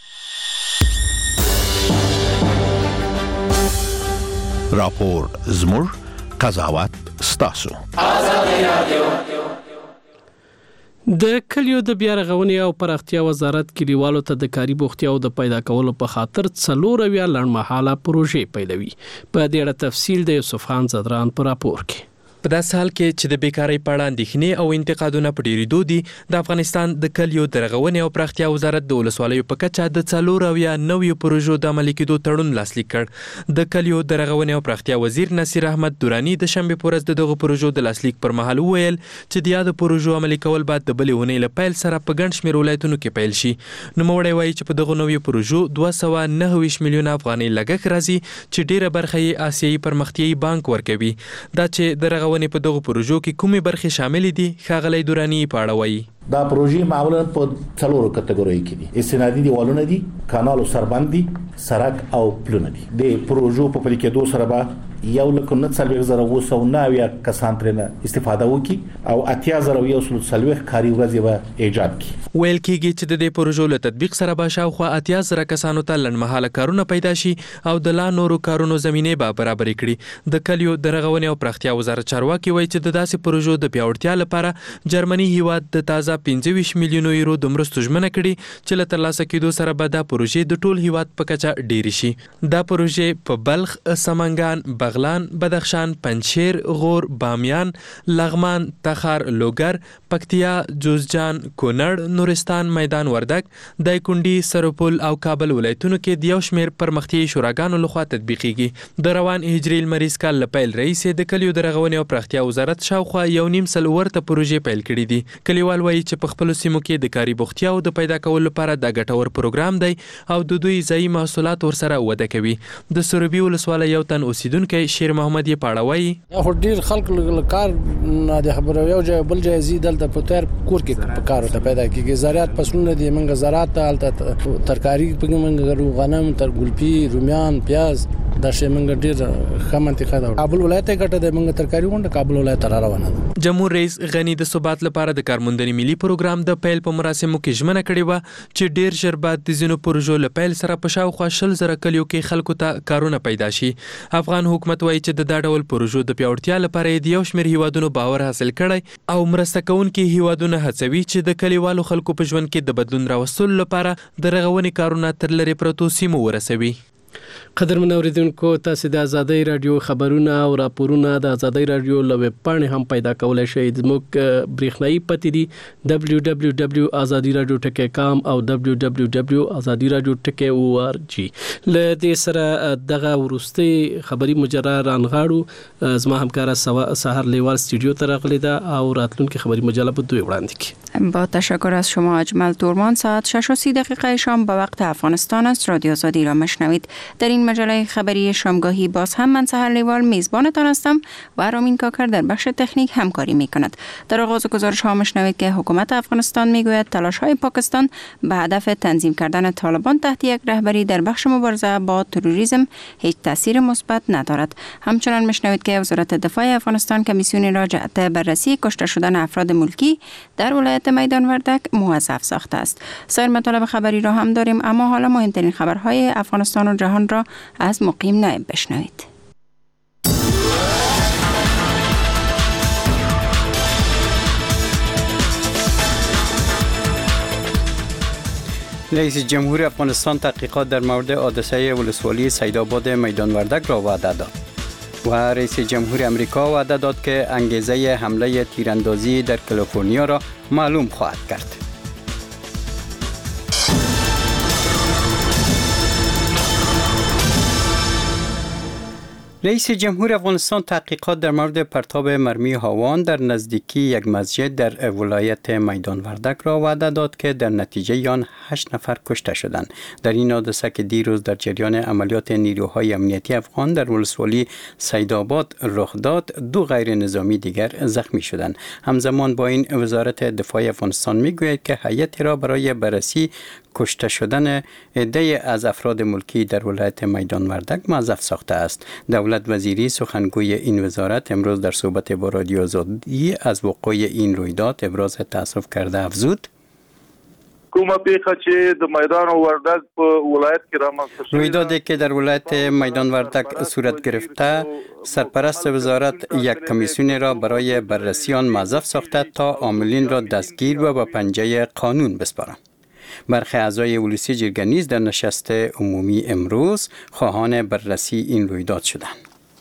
راپور زموږ قضاوت ستاسو. د کلیو د بیا رغونې او پراختیا وزارت کلیوالو ته د کاري بوختیاو د پیدا کولو په خاطر 4 لنډمهاله پروژې پیلوي. په دې اړه تفصیل د یوسف خان زدران په راپور کې. په داسې حال کې چې د بیکارۍ په اړه اندېښنې او انتقادونه په ډېرېدو دي، د افغانستان د کلیو د رغونې او پراختیا وزارت د ولسوالیو په کچه د 4 نویو پروژو د عملي کېدو تړون لاسلیک کړ. د کلیو د رغونې او پراختیا وزیر نصیر احمد دورانی د شنبې په ورځ دغه پروژو د لاسلیک پر مهال وویل چې د یادو پروژو عملي کول باید د بلې اونۍ له پیل سره په ګڼ شمېر ولایتونو کې پیل شي. نوموړی وایي چې په دغو نویو پروژو 229 میلیونه افغانۍ لګښت راځي چې ډېره برخه یې آسیایي پرمختیایي بانک ورکوي. دا چې د رغونې په دغو پروژو کې کومې برخې شاملې دي، ښاغلی دورانی په اړه وایي. دا پروژې معمولا په 4 کټګوریو کې دي. استنادي دیوالونه دي، کانال او سربند دي، سړک او پلونه دي. د پروژو په پلي کېدو سره به 1,49,900 کسان ترنه استفاده وکړي او 80,140 کاري ورځې به ایجاد کړي. ویل کېږي چې د دې پروژو له تطبیق سره به شاوخوا 80,000 کسانو ته لنډمهاله کارونه پیدا شي او د لا نورو کارونو زمینې به برابرې کړي. د کلیو د رغونې او پراختیا وزارت چارواکي وایي چې د داسې پروژو د پیاوړتیا لپاره جرمني هیواد د تازه 25 میلیونو یورو د مرستو ژمنه کړي چې له ترلاسه کېدو سره به دا پروژې د ټول هیواد په کچه ډېرې شي. دا پروژې په بلخ، سمنګان، بغلان، بدخشان، پنجشیر، غور، بامیان، لغمان، تخار، لوګر، پکتیا، جوزجان، کونړ، نورستان، میدان وردګ، دایکنډي، سرپل او کابل ولایتونو کې د یو شمېر پرمختیایي شوراګانو لخوا تطبیقیږي. د روان هجري لمریز کال له پیل راهیسې د کلیو د رغونې او پراختیا وزارت شاوخوا 1.5 ورته پروژې پیل کړي دي. کلیوال وایي چې په خپلو سیمو کې د کاري بوختیاو د پیدا کولو لپاره دا ګټور پروګرام دی او د دوی ځایي محصولات ورسره وده کوي. د سروبي ولسوالۍ یو تن اوسیدونکی شیر محمد یې په اړه وایي. خو ډېر خلک کار نه د خبرو یو ځای بل ځای زی دلته په تیر کور کې په کار ته پیدا کیږي. زراعت فصلونه دي، منګه زراعت ته ترکاری په منګه غنم، تر ګلپي، رومیان، پیاز دا شی منګه ډېر ښه منطقه ده. کابل ولایت ګټه د منګه ترکاری غونډه کابل ولایت را روانه ده. جمهور رئیس غنی د ثبات لپاره د کارموندنې ملي پروګرام د پیل په مراسمو کې ژمنه کړې وه چې ډېر ژر بعد د ځینو پروژو له پیل سره په شاوخوا 20,000 کلیو کې خلکو ته کارونه پیدا شي. افغان حکومت وایي چې د دا ډول پروژو د پیاوړتیا لپاره د یو شمېر هیوادونو باور حاصل کړی او مرسته کوونکي هیوادونه هڅوي چې د کلیوالو خلکو په ژوند کې د بدلون راوستلو لپاره د رغونې کارونه تر لرې پرتو سیمو ورسوي. قدرمن اوریدونکو تاسو د آزادۍ رادیو خبرونه او راپورونه د آزادۍ رادیو لوب پاڼې هم پیدا کولای شئ. زموږ برېښنایي پته دي www.azadiradio.com او www.azadiradio.org. ل دې سره دغه ورستي خبري مجره رانغاړو. زما همکار سحر لیوال استودیو ته راغلی دا او راتلونکي خبري مجله په دوی وړاندې کی. با تشکر از شما اجمل تورمان. ساعت 6:30 شام به وقت افغانستان است. رادیو آزادی را مشنوید. در این مجله خبری شامگاهی باز هم من سحر لیوال میزبانتان هستم و رامین کاکر در بخش تکنیک همکاری میکند. در آغاز گزارش ها مشنوید که حکومت افغانستان میگوید تلاش های پاکستان به هدف تنظیم کردن طالبان تحت یک رهبری در بخش مبارزه با تروریسم هیچ تاثیر مثبت ندارد. همچنین مشنوید که وزارت دفاع افغانستان کمیسیون راجعه بررسی کشته شدن افراد ملکی در ولایت میدان وردک موظف ساخته است. سایر مطالب خبری را هم داریم، اما حالا مهمترین خبرهای افغانستان و جهان را از مقیم نایب بشنوید. رئیس جمهور افغانستان تحقیقات در مورد حادثه ولسوالی سیدآباد میدان وردک را وعده داد و رئیس جمهور امریکا وعده داد که انگیزه حمله تیراندازی در کالیفرنیا را معلوم خواهد کرد. رئیس جمهور افغانستان تحقیقات در مورد پرتاب مرمی هاوان در نزدیکی یک مسجد در ولایت میدان وردک را وعده داد که در نتیجه آن 8 نفر کشته شدند. در این حادثه که دیروز در جریان عملیات نیروهای امنیتی افغان در ولسوالی سیدآباد رخ داد، 2 غیر نظامی دیگر زخمی شدند. همزمان با این وزارت دفاع افغانستان میگوید که هیئتی را برای بررسی کشته شدن عده از افراد ملکی در ولایت میدان وردک موظف ساخته است. دولت وزیری سخنگوی این وزارت امروز در صحبت با رادیو آزادی از وقوع این رویداد ابراز تأسف کرده افزود: کومه پیښه چې د میدان وردک په ولایت کې رامنځته شوې رویدادی که در ولایت میدان وردک صورت گرفته، سرپرست وزارت یک کمیسیون را برای بررسی آن موظف ساخته تا عاملین را دستگیر و به پنجه قانون بسپارند. برخی اعضای ولسی جرگه نیز در نشست عمومی امروز خواهان بررسی این رویداد شدند.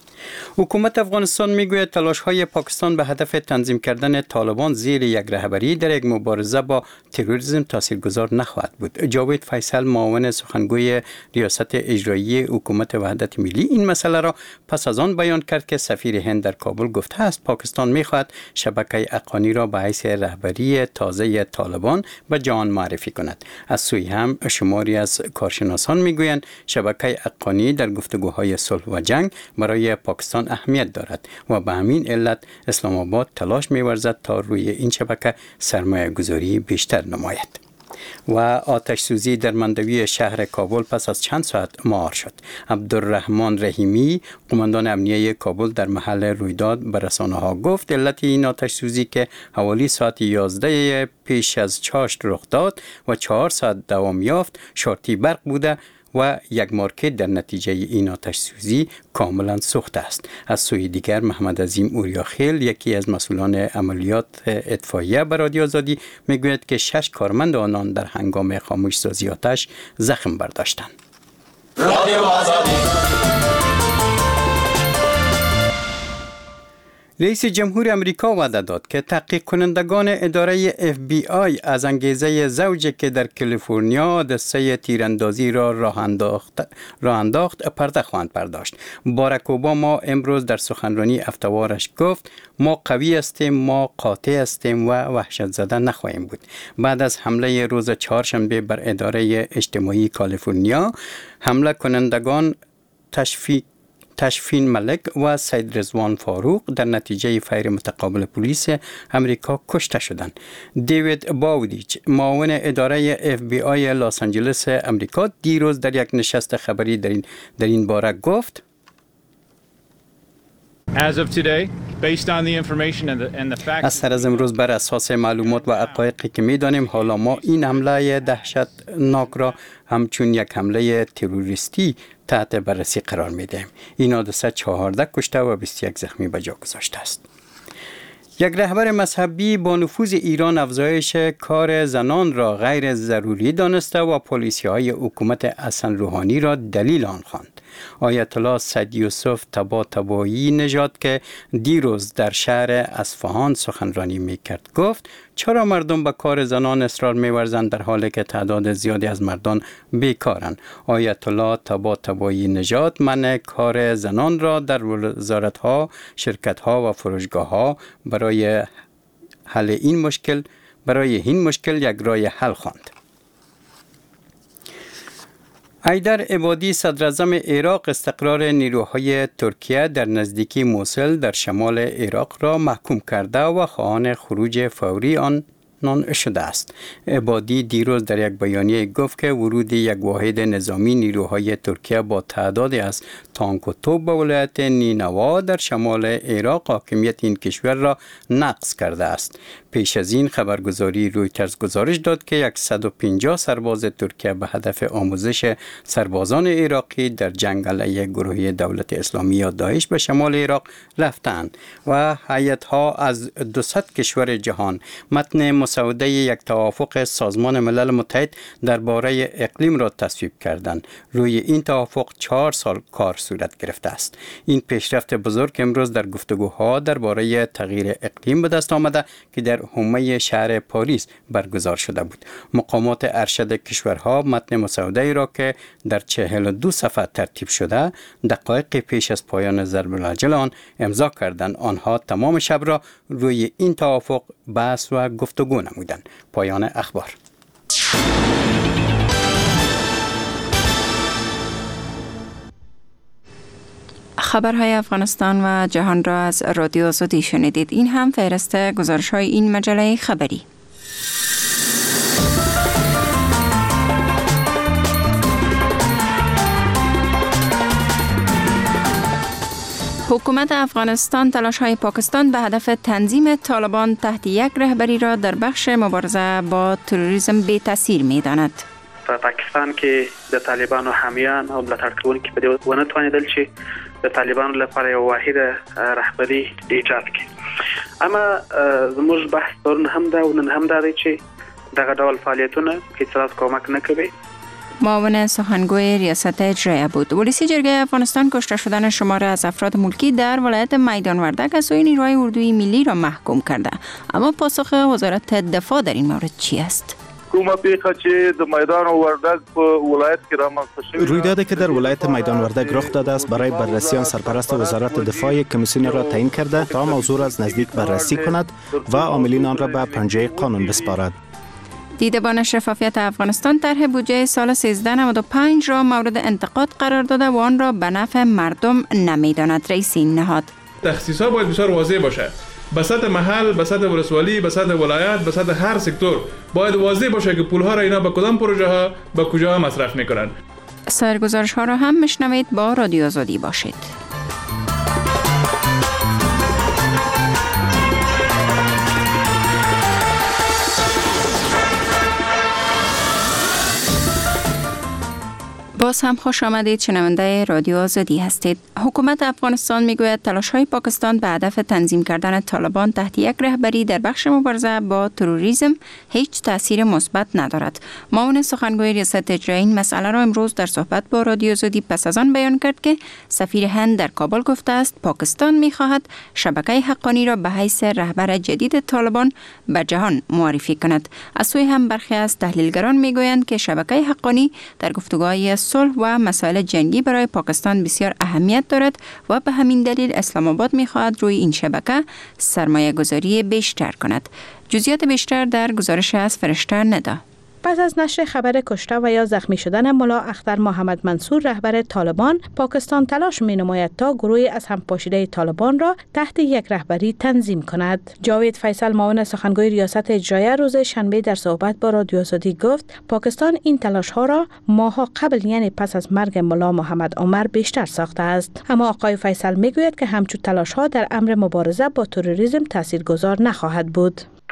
حکومت افغانستان میگوید تلاش‌های پاکستان به هدف تنظیم کردن طالبان زیر یک رهبری در یک مبارزه با تروریسم تاثیرگذار نخواهد بود. جاوید فیصل، معاون سخنگوی ریاست اجرایی حکومت وحدت ملی، این مسئله را پس از آن بیان کرد که سفیر هند در کابل گفته است پاکستان میخواهد شبکه حقانی را به حیث رهبری تازه طالبان به جهان معرفی کند. از سوی هم شماری از کارشناسان میگویند شبکه حقانی در گفتگوهای صلح و جنگ برای پاکستان اهمیت دارد و به همین علت اسلام آباد تلاش می‌ورزد تا روی این شبکه سرمایه گذاری بیشتر نماید. و آتش سوزی در مندوی شهر کابل پس از چند ساعت مهار شد. عبدالرحمن رحیمی، قماندان امنیه کابل، در محل رویداد به رسانه‌ها گفت علت این آتش سوزی که حوالی ساعت 11 پیش از چاشت رخ داد و 4 ساعت دوام یافت شارتی برق بوده و یک مارکت در نتیجه این آتش سوزی کاملا سوخته است. از سوی دیگر محمد عظیم اوریاخیل، یکی از مسئولان عملیات اطفائیه، به رادیو آزادی میگوید که 6 کارمند آنان در هنگام خاموش سازی آتش زخم برداشتند. رادیو آزادی. رئیس جمهور امریکا وعده داد که تحقیق کنندگان اداره FBI از انگیزه زوجی که در کالیفرنیا حادثه تیراندازی را راه انداخت پرده خواهند پرداشت. باراک اوباما امروز در سخنرانی هفته‌وارش گفت ما قوی هستیم، ما قاطع هستیم و وحشت زده نخواهیم بود. بعد از حمله روز چهارشنبه بر اداره اجتماعی کالیفرنیا، حمله کنندگان تشفین ملک و سید رضوان فاروق در نتیجه فیر متقابل پلیس امریکا کشته شدند. دیوید باودیچ، معاون اداره FBI لس آنجلس امریکا، دیروز در یک نشست خبری در این باره گفت از سر از امروز بر اساس معلومات و حقایقی که می‌دانیم، حالا ما این حمله دهشتناک را همچون یک حمله تروریستی تحت بررسی قرار می‌دهیم. این حادثه 14 کشته و 21 زخمی به جا گذاشته است. یک رهبر مذهبی با نفوذ ایران افزایش کار زنان را غیر ضروری دانسته و پالیسی‌های حکومت حسن روحانی را دلیل آن خواند. آیت الله سید یوسف طباطبایی نژاد که دیروز در شهر اصفهان سخنرانی میکرد گفت چرا مردم به کار زنان اصرار می‌ورزند در حالی که تعداد زیادی از مردان بیکارند. آیت الله طباطبایی نژاد منع کار زنان را در وزارت‌ها، شرکت‌ها و فروشگاه‌ها برای حل این مشکل یک راه حل خواند. حیدر عبادی صدراعظم عراق استقرار نیروهای ترکیه در نزدیکی موصل در شمال عراق را محکوم کرده و خواهان خروج فوری آن شده است. عبادی دیروز در یک بیانیه گفت که ورود یک واحد نظامی نیروهای ترکیه با تعدادی از تانک و توپ به ولایت نینوا در شمال عراق حاکمیت این کشور را نقض کرده است. پیش از این خبرگزاری رویترز گزارش داد که 150 سرباز ترکیه به هدف آموزش سربازان عراقی در جنگ علیه گروه دولت اسلامی یا داعش به شمال عراق رفتند و هیئت‌ها از 200 کشور جهان متن مسوده یک توافق سازمان ملل متحد درباره اقلیم را تصویب کردند. روی این توافق 4 سال کار صورت گرفته است. این پیشرفت بزرگ امروز در گفتگوها درباره تغییر اقلیم به دست آمده که در حومه شهر پاریس برگزار شده بود. مقامات ارشد کشورها متن مسوده را که در 42 صفحه ترتیب شده دقایق پیش از پایان ضرب العجل آن امضا کردند. آنها تمام شب را روی این توافق بحث و گفتگو نمودند. پایان اخبار. خبرهای افغانستان و جهان را از رادیو آزادی شنیدید. این هم فهرست گزارش‌های این مجله خبری. حکومت افغانستان تلاش‌های پاکستان به هدف تنظیم طالبان تحت یک رهبری را در بخش مبارزه با تروریسم بی تاثیر می‌داند. پاکستان که د طالبانو حامیان او ملاتړ کوونکي په دې ونه توانیدل چې د طالبانو لپاره یو واحد رهبری ایجاد کړي. اما زموږ بحث پرون هم دا ونن هم دا دی چې دغه ډول فعالیتونه هیڅ کمک نه کوي. معاون سخنگوی ریاست اجرایی بود. ولسی جرگه افغانستان کشته شدن شمار از افراد ملکی در ولایت میدان وردک از سوی نیروهای اردوی ملی را محکوم کرده. اما پاسخ وزارت دفاع در این مورد چی است؟ کومه پیښه چې د میدان وردک په ولایت کې رامنځته شوې رویدادی که در ولایت میدان وردک رخ داده است برای بررسی سرپرست وزارت دفاع کمیسیون را تعیین کرده تا موضوع را از نزدیک بررسی کند و عاملین آن را به پنجه قانون بسپارد. دیدبان شفافیت افغانستان طرح بودجه سال 1395 را مورد انتقاد قرار داده و آن را به نفع مردم نمی‌داند. رئیس این نهاد تخصیص‌ها باید بسیار واضح باشد. به سطح محل، به سطح ولسوالی، به سطح ولایت، به سطح هر سکتور باید واضح باشه که پول‌ها را اینا به کدام پروژه ها به کجا مصرف می‌کنند. سرگزارش ها را هم میشنوید. با رادیو آزادی باشید. باز هم خوش آمدید. شنونده رادیو آزادی هستید. حکومت افغانستان میگوید تلاش‌های پاکستان به هدف تنظیم کردن طالبان تحت یک رهبری در بخش مبارزه با تروریسم هیچ تاثیر مثبت ندارد. معاون سخنگوی ریاست اجرایی این مسئله را امروز در صحبت با رادیو آزادی پس از آن بیان کرد که سفیر هند در کابل گفته است پاکستان می‌خواهد شبکه حقانی را به حیث رهبر جدید طالبان به جهان معرفی کند. از سوی هم برخی از تحلیلگران میگویند که شبکه حقانی در گفتگوهای صلح و مسائل جنگی برای پاکستان بسیار اهمیت دارد و به همین دلیل اسلام آباد می‌خواهد روی این شبکه سرمایه گذاری بیشتر کند. جزئیات بیشتر در گزارش از فرشته ندا. پس از نشر خبر کشته و یا زخمی شدن ملا اختر محمد منصور رهبر طالبان، پاکستان تلاش می‌نماید تا گروهی از همپاشیده طالبان را تحت یک رهبری تنظیم کند. جاوید فیصل معاون سخنگوی ریاست اجرایی روز شنبه در صحبت با رادیو آزادی گفت پاکستان این تلاش‌ها را ماه‌ها قبل یعنی پس از مرگ ملا محمد عمر بیشتر ساخته است. اما آقای فیصل می‌گوید که همچون تلاش‌ها در امر مبارزه با تروریسم تاثیرگذار نخواهد بود. په پاکستان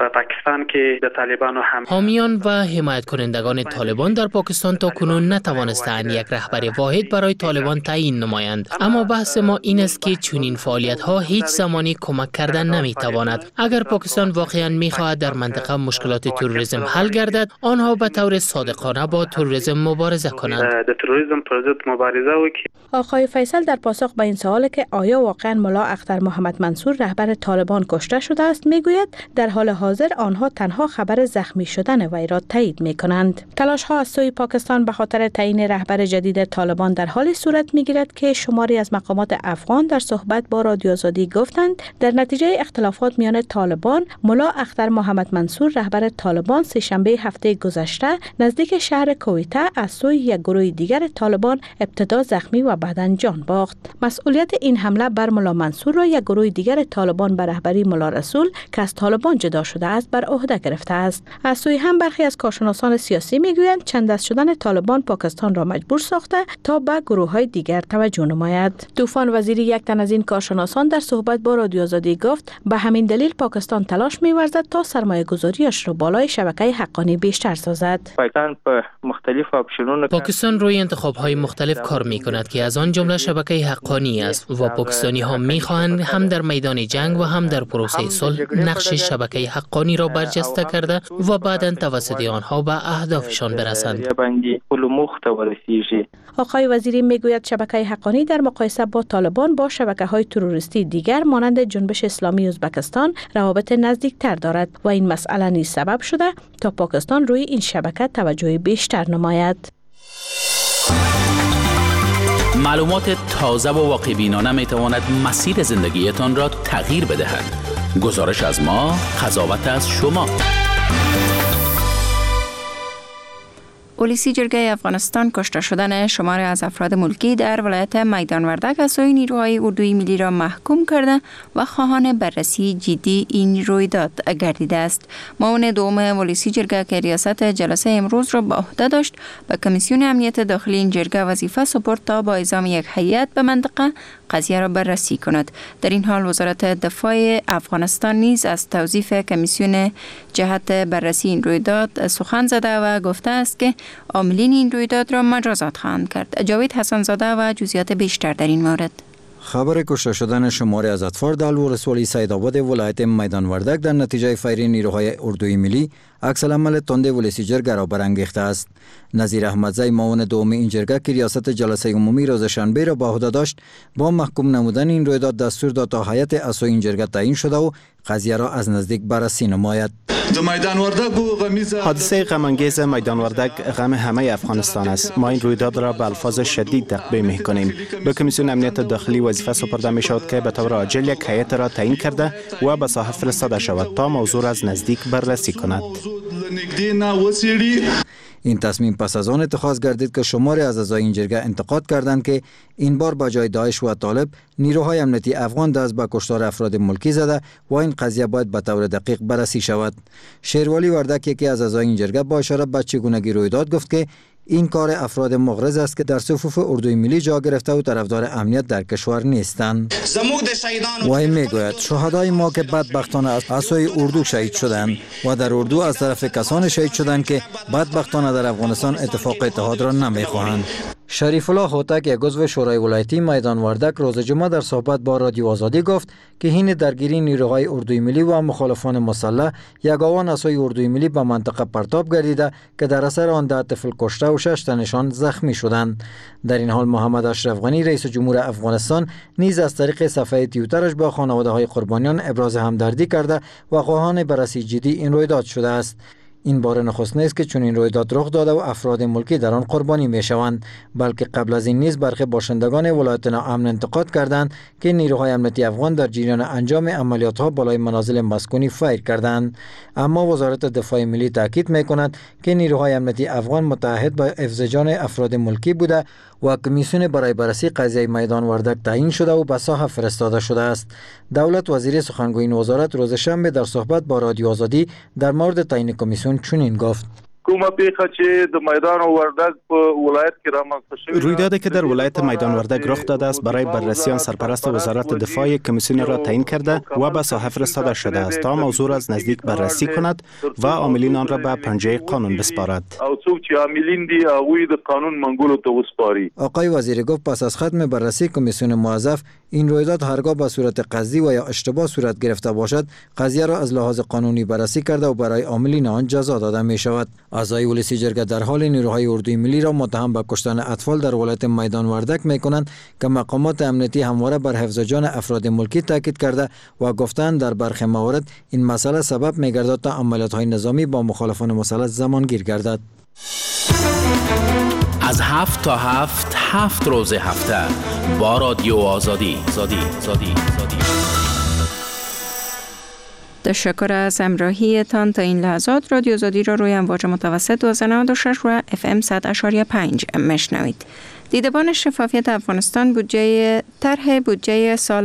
پاکستان که د طالبانو حامیان و حمایت کنندگان طالبان در پاکستان تا کنون نتوانستند یک رهبر واحد برای طالبان تعیین نمایند. اما بحث ما این است که چنین فعالیت ها هیچ زمانی کمک کردن نمیتواند. اگر پاکستان واقعا میخواهد در منطقه مشکلات تروریسم حل گردد، آنها به طور صادقانه با تروریسم مبارزه کنند. د تروریسم پر ضد مبارزه وکړي. آقای فیصل در پاسخ به این سوال که آیا واقعا ملا اختر محمد منصور رهبر طالبان کشته شده است میگوید در حال حاضر آنها تنها خبر زخمی شدن وی را تایید میکنند. تلاش ها از سوی پاکستان به خاطر تعیین رهبر جدید طالبان در حالی صورت میگیرد که شماری از مقامات افغان در صحبت با رادیو آزادی گفتند در نتیجه اختلافات میان طالبان، ملا اختر محمد منصور رهبر طالبان سه‌شنبه هفته گذشته نزدیک شهر کویته از سوی یک گروه دیگر طالبان ابتدا زخمی و بعداً جان باخت. مسئولیت این حمله بر ملا منصور را یک گروه دیگر طالبان به رهبری ملا رسول که از طالبان جدا شده است بر عهده گرفته است. از سوی هم برخی از کارشناسان سیاسی میگویند چند دست شدن طالبان پاکستان را مجبور ساخته تا به گروه‌های دیگر توجه نماید. طوفان وزیری، یک تن از این کارشناسان، در صحبت با رادیو آزادی گفت به همین دلیل پاکستان تلاش می‌ورزد تا سرمایه‌گذاریش را بالای شبکه حقانی بیشتر سازد. پاکستان روی انتخاب‌های مختلف کار می‌کند که از آن جمله شبکه حقانی است و پاکستانی‌ها می‌خواهند هم در میدان جنگ و هم در پروسه صلح نقش شبکه حقانی را برجسته کرده و بعداً توسط آنها به اهدافشان برسند. آقای وزیری میگوید شبکه حقانی در مقایسه با طالبان با شبکه‌های تروریستی دیگر مانند جنبش اسلامی ازبکستان روابط نزدیکتر دارد و این مسئله نیز سبب شده تا پاکستان روی این شبکه توجه بیشتر نماید. معلومات تازه و واقع‌بینانه میتواند مسیر زندگیتان را تغییر بدهد. گزارش از ما، قضاوت از شما. پلیسی جرگه افغانستان کشته شدن شماری از افراد ملکی در ولایت میدان وردک از سوی نیروهای اردوی ملی را محکوم کرده و خواهان بررسی جدی این رویداد گردیده است. معاون دوم پلیسی جرگه که ریاست جلسه امروز را به عهده داشت، به کمیسیون امنیت داخلی این جرگه وظیفه سپرد تا با اعزام یک هیئت به منطقه قضیه را بررسی کند. در این حال وزارت دفاع افغانستان نیز از توظیف کمیسیون جهت بررسی این رویداد سخن زده و گفته است که عاملین این رویداد را مجازات خواهند کرد. جاوید حسن‌زاده و جزئیات بیشتر در این مورد. خبر کشته شدن شماری از اطفال در ولسوالی سیدآباد ولایت میدان وردک در نتیجه فیری نیروهای اردوی ملی عکس العمل تند ولسی جرگه را برانگیخته است. نظیر احمدزی معاون دوم این جرگه که ریاست جلسه عمومی روز شنبه را به عهده داشت، با محکوم نمودن این رویداد دستور داد تا هیئت از این جرگه تعیین شده و قضیه را از نزدیک بررسی نماید. حادثه غم‌انگیز میدان وردک غم همه افغانستان است. ما این رویداد را به الفاظ شدید تقبیح می‌کنیم. به کمیسیون امنیت داخلی وظیفه سپرده می‌شد که به طور عاجل یک هیئت را تعیین کرده و به ساحه فرستاده شود تا موضوع را از نزدیک بررسی کند. این تصمیم پس از آن اتخاذ گردید که شماری از اعضای این جرگه انتقاد کردند که این بار با جای داعش و طالب نیروهای امنیتی افغان دست به کشتار افراد ملکی زده و این قضیه باید به طور دقیق بررسی شود. شیروالی وردک، یکی از اعضای این جرگه، با اشاره به چگونگی رویداد گفت که این کار افراد مغرض است که در صفوف اردوی ملی جا گرفته و طرفدار امنیت در کشور نیستند. و این میگوید شهدای ما که بدبختانه از سوی اردو شهید شدند و در اردو از طرف کسان شهید شدند که بدبختانه در افغانستان اتفاق اتحاد را نمیخواهند. شریف الله هوتک، یک عضو شورای ولایتی میدان وردک، روز جمعه در صحبت با رادیو آزادی گفت که حین درگیری نیروهای اردوی ملی و مخالفان مسلح یگانه از سوی اردوی ملی به منطقه پرتاب گردیده که در اثر آن 10 طفل کشته و 6 تنشان زخمی شدند. در این حال محمد اشرف غنی، رئیس جمهور افغانستان، نیز از طریق صفحه توییترش با خانواده‌های قربانیان ابراز همدردی کرده و خواهان بررسی جدی این رویداد شده است. این بار نخست نیست که چنین رویداد رخ داده و افراد ملکی در آن قربانی میشوند، بلکه قبل از این نیز برخی باشندگان ولایت ناامن انتقاد کردند که نیروهای امنیتی افغان در جریان انجام عملیات‌ها بالای منازل مسکونی فایر کردند. اما وزارت دفاع ملی تاکید می‌کند که نیروهای امنیتی افغان متعهد به حفظ جان افراد ملکی بوده و کمیسیون برای بررسی قضیه میدان وردک تعیین شده و به ساحه فرستاده شده است. دولت وزیر سخنگوی این وزارت روز شنبه در صحبت با رادیو آزادی در مورد تعیین کمیسیون چنین گفت: کومه پیښه چې د میدان وردګ په ولایت کې رامنځته شوې رویدادی که در ولایت میدان وردگ رخ داده است برای بررسی سرپرست وزارت دفاع کمیسیون را تعیین کرده و به ساحه فرستاده شده است تا موضوع را از نزدیک بررسی کند و عاملین آن را به پنجه قانون بسپارد. او څوک چې عاملین دي هغوی د قانون منګولو ته وسپاري. آقای وزیر گفت پس از ختم بررسی کمیسیون موظف این رویداد هرگاه به صورت قصدی و یا اشتباه صورت گرفته باشد قضیه را از لحاظ قانونی بررسی کرده و برای عاملین آن جزا داده می شود. اعضای ولسی جرگه در حال نیروهای اردوی ملی را متهم به کشتن اطفال در ولایت میدان وردک می کنند که مقامات امنیتی همواره بر حفظ جان افراد ملکی تاکید کرده و گفتند در برخی موارد این مسئله سبب می گردد تا عملیات‌های نظامی با مخالفان مسلح زمانگیر گردد. از 7 تا 7 روز هفته با رادیو آزادی. تشکر از همراهیتان. تا این لحظات رادیو آزادی را روی امواج متوسط 1296 و FM 100.5 میشنوید. دیدبان شفافیت افغانستان طرح بودجه سال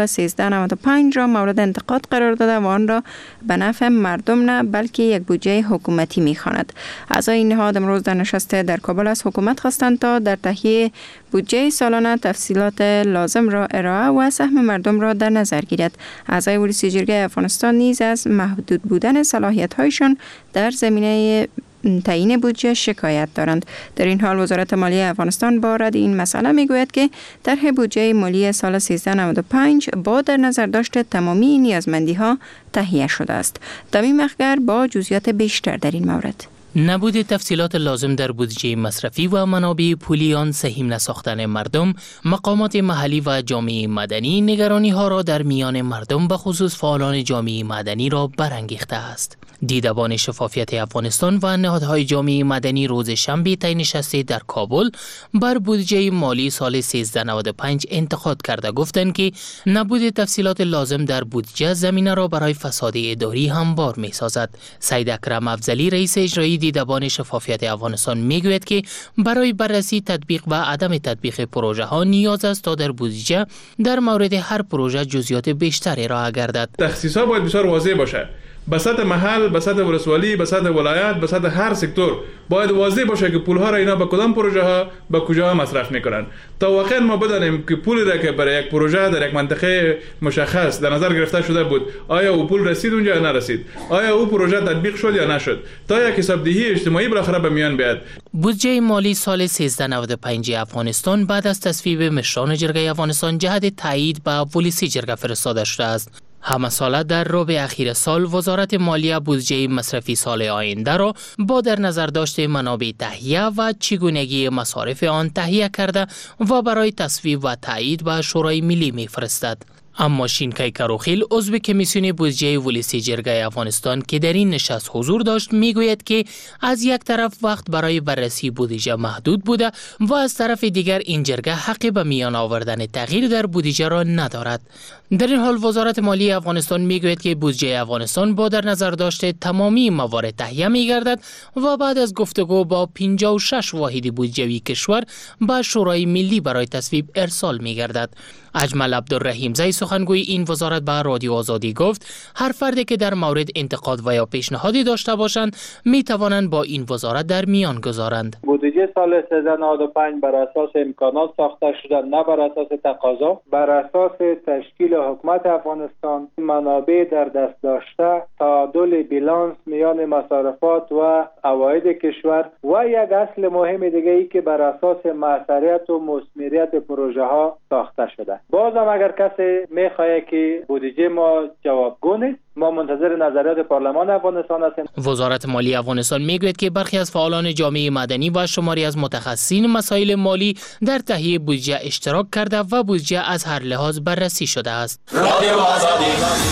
1395 را مورد انتقاد قرار داده و آن را به نفع مردم نه بلکه یک بودجه حکومتی می‌خواند. اعضای نهاد امروز در نشست در کابل از حکومت خواستند تا در تهیه بودجه سالانه تفصیلات لازم را ارائه و سهم مردم را در نظر گیرد. اعضای ولسی جرگه افغانستان نیز از محدود بودن صلاحیت‌هایشان در زمینه تعیین بودجه شکایت دارند. در این حال وزارت مالیه افغانستان با رد این مسئله میگوید که طرح بودجه مالی سال 1395 با در نظر داشت تمامی نیازمندی‌ها تهیه شده است. تمیم اخگر با جزئیات بیشتر در این مورد. نبود تفصیلات لازم در بودجه مصرفی و منابع پولی آن سهیم نساختن مردم، مقامات محلی و جامعه مدنی نگرانی ها را در میان مردم به خصوص فعالان جامعه مدنی را برانگیخته است. دیدبان شفافیت افغانستان و نهادهای جامعه مدنی روز شنبه طی نشستی در کابل بر بودجه مالی سال 1395 انتقاد کرده گفتند که نبود تفصیلات لازم در بودجه زمینه را برای فساد اداری هموار می‌سازد. سید اکرم افضلی رئیس اجرایی دیدبان شفافیت افغانستان میگوید که برای بررسی تطبیق و عدم تطبیق پروژه ها نیاز است تا در بودجه در مورد هر پروژه جزئیات بیشتر ارائه گردد. تخصیص‌ها باید بسیار واضح باشه. به سطح محل، به سطح ولسوالی، به سطح ولایت، به سطح هر سکتور باید واضح باشه که پول‌ها را اینا به کدام پروژه ها به کجا مصرف میکنن تا واقعا ما بدانیم که پولی را که برای یک پروژه در یک منطقه مشخص در نظر گرفته شده بود آیا او پول رسید اونجا یا نرسید، آیا او پروژه تطبیق شد یا نشد، تا یک حسابدهی اجتماعی بالاخره به میان بیاد. بودجه مالی سال 1395 افغانستان بعد از تصویب مشران جرگه افغانستان جهت تایید به ولسی جرگه فرستاده شده است. همه ساله در ربع اخیر سال وزارت مالیه بودجه مصرفی سال آینده را با در نظر داشته منابع تهیه و چگونگی مصارف آن تهیه کرده و برای تصویب و تایید به شورای ملی می‌فرستد. اما شینکای کروخیل عضو کمیسیون بودجه ولسی جرگه افغانستان که در این نشست حضور داشت میگوید که از یک طرف وقت برای بررسی بودجه محدود بوده و از طرف دیگر این جرگه حق به میان آوردن تغییر در بودجه را ندارد. در این حال وزارت مالیه افغانستان میگوید که بودجه افغانستان با در نظر داشته تمامی موارد تهیه میگردد و بعد از گفتگو با 56 واحد بودجوی کشور به شورای ملی برای تصویب ارسال میگردد. اجمل عبدالرحیم زی سخنگوی این وزارت به رادیو آزادی گفت هر فردی که در مورد انتقاد و یا پیشنهادی داشته باشند می توانند با این وزارت در میان گذارند. بودجه سال 1395 بر اساس امکانات ساخته شده، نه بر اساس تقاضا. بر اساس تشکیل حکومت افغانستان منابع در دست داشته، تعادل بیلانس میان مصارفات و عواید کشور و یک اصل مهم دیگه ای که بر اساس موثریت و مثمریت پروژه ها ساخته شده. بازم اگر کسی میخواه که بودجه ما جوابگو نیست، ما منتظر نظریات پارلمان افغانستان هستیم. وزارت مالی افغانستان میگوید که برخی از فعالان جامعه مدنی و شماری از متخصصین مسائل مالی در تهیه بودجه اشتراک کرده و بودجه از هر لحاظ بررسی شده است. رادیو آزادی.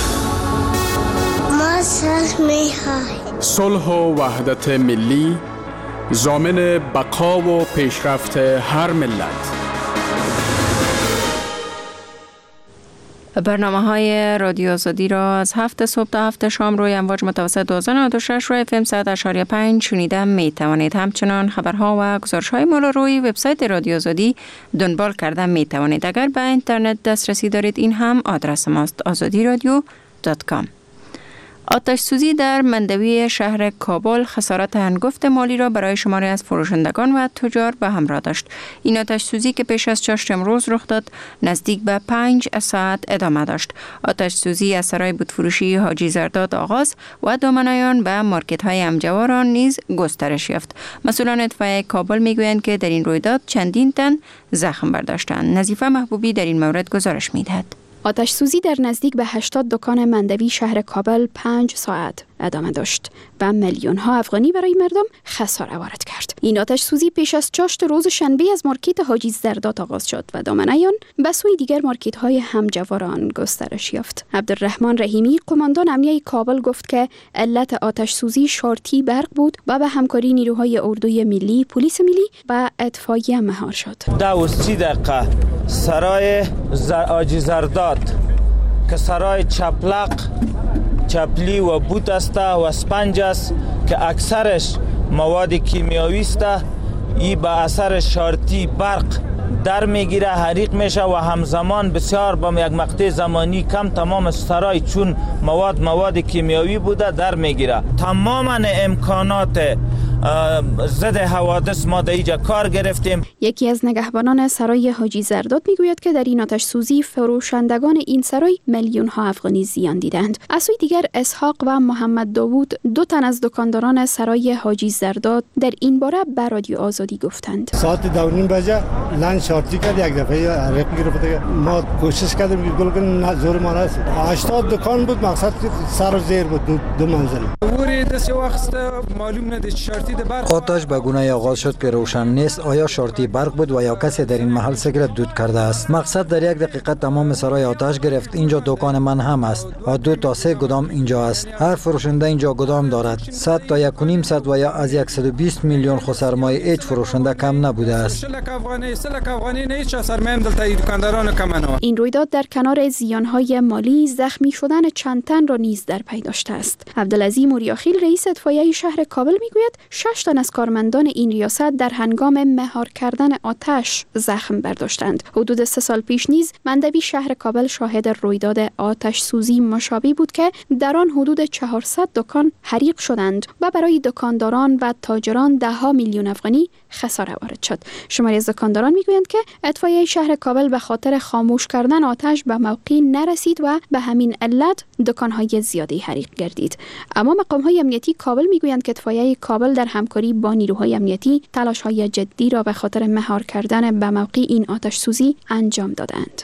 ما صلح و وحدت ملی ضامن بقا و پیشرفت هر ملت. برنامه‌های رادیو آزادی را از 7 صبح تا 7 شام روی امواج متوسط 1296 و FM 100.5 شنیده می توانید. همچنان خبرها و گزارش‌های ما را روی وبسایت رادیو آزادی دنبال کرده می توانید. اگر به اینترنت دسترسی دارید این هم آدرس ماست: azadiradyo.com. آتش سوزی در مندوی شهر کابل خسارات هنگفت مالی را برای شماری از فروشندگان و تجار به همراه داشت. این آتش سوزی که پیش از چاشت امروز رخ داد نزدیک به 5 ساعت ادامه داشت. آتش سوزی از سرای بودفروشی حاجی زرداد آغاز و دامنایان به مارکت های همجواران نیز گسترش یافت. مسئولان اطفائیه کابل میگویند که در این رویداد چندین تن زخم برداشتند. نظیفه محبوبی در این مورد گزارش میدهد. آتش سوزی در نزدیک به 80 دکان مندوی شهر کابل 5 ساعت ادامه داشت و میلیون ها افغانی برای مردم خساره وارد کرد. این آتش سوزی پیش از چاشت روز شنبه از مارکت حاجی زرداد آغاز شد و دامنیان به سوی دیگر مارکت های همجوار آن گسترش یافت. عبدالرحمن رحیمی قماندان امنیه کابل گفت که علت آتش سوزی شارتی برق بود و به همکاری نیروهای اردوی ملی، پلیس ملی و اطفائیه مهار شد. 30 دقیقه سرای حاجی زرداد که سرای چپلی و بوت است و اسپنج است که اکثرش مواد کیمیایی است، ای به اثر شارتی برق در میگیره، حریق میشه و همزمان بسیار با یک مقطع زمانی کم تمام سرای چون مواد کیمیایی بوده در میگیره. تماما امکانات ضد حوادث ما در اینجا کار گرفتیم. یکی از نگهبانان سرای حاجی زرداد میگوید که در این آتش سوزی فروشندگان این سرای میلیون ها افغانی زیان دیدند. از سوی دیگر اسحاق و محمد داوود 2 تن از دکانداران سرای حاجی زرداد در این باره به رادیو آزادی گفتند. ساعت 2:30 بجه لان شارتی کرد، یک دفعه حریق گرفت. ما کوشش کردیم که گل زور ما راست 80 دکان بود، مقصد سر و زیر بود، 2 منزل. وری دست وقت معلوم ندید شارتی آتش به گونه آغاز شد که روشن نیست آیا شارتی برق بود و یا کسی در این محل سیگارت دود کرده است. مقصد در 1 دقیقه تمام سرای آتش گرفت. اینجا دکان من هم است و 2 تا 3 گدام اینجا است. هر فروشنده اینجا گدام دارد. 100 تا 1.5 صد و یا از 120 میلیون خو سرمایه هیچ فروشنده کم نبوده است. این رویداد در کنار زیانهای مالی زخمی شدن چند تن را نیز در پی داشته است. عبدالعظیم اوریاخیل رئیس اطفائیه شهر کابل میگوید 6 تن از کارمندان این ریاست در هنگام مهار کردن آتش زخم برداشتند. حدود 3 سال پیش نیز مندوی شهر کابل شاهد رویداد آتش سوزی مشابه بود که در آن حدود 400 دکان حریق شدند و برای دکانداران و تاجران 10 میلیون افغانی خساره وارد شد. شماری از دکانداران میگویند که اطفائیه شهر کابل به خاطر خاموش کردن آتش به موقع نرسید و به همین علت دکان‌های زیادی حریق گردید. اما مقام‌های امنیتی کابل میگویند که اطفائیه کابل در همکاری با نیروهای امنیتی تلاش‌های جدی را به خاطر مهار کردن به موقع این آتش سوزی انجام دادند.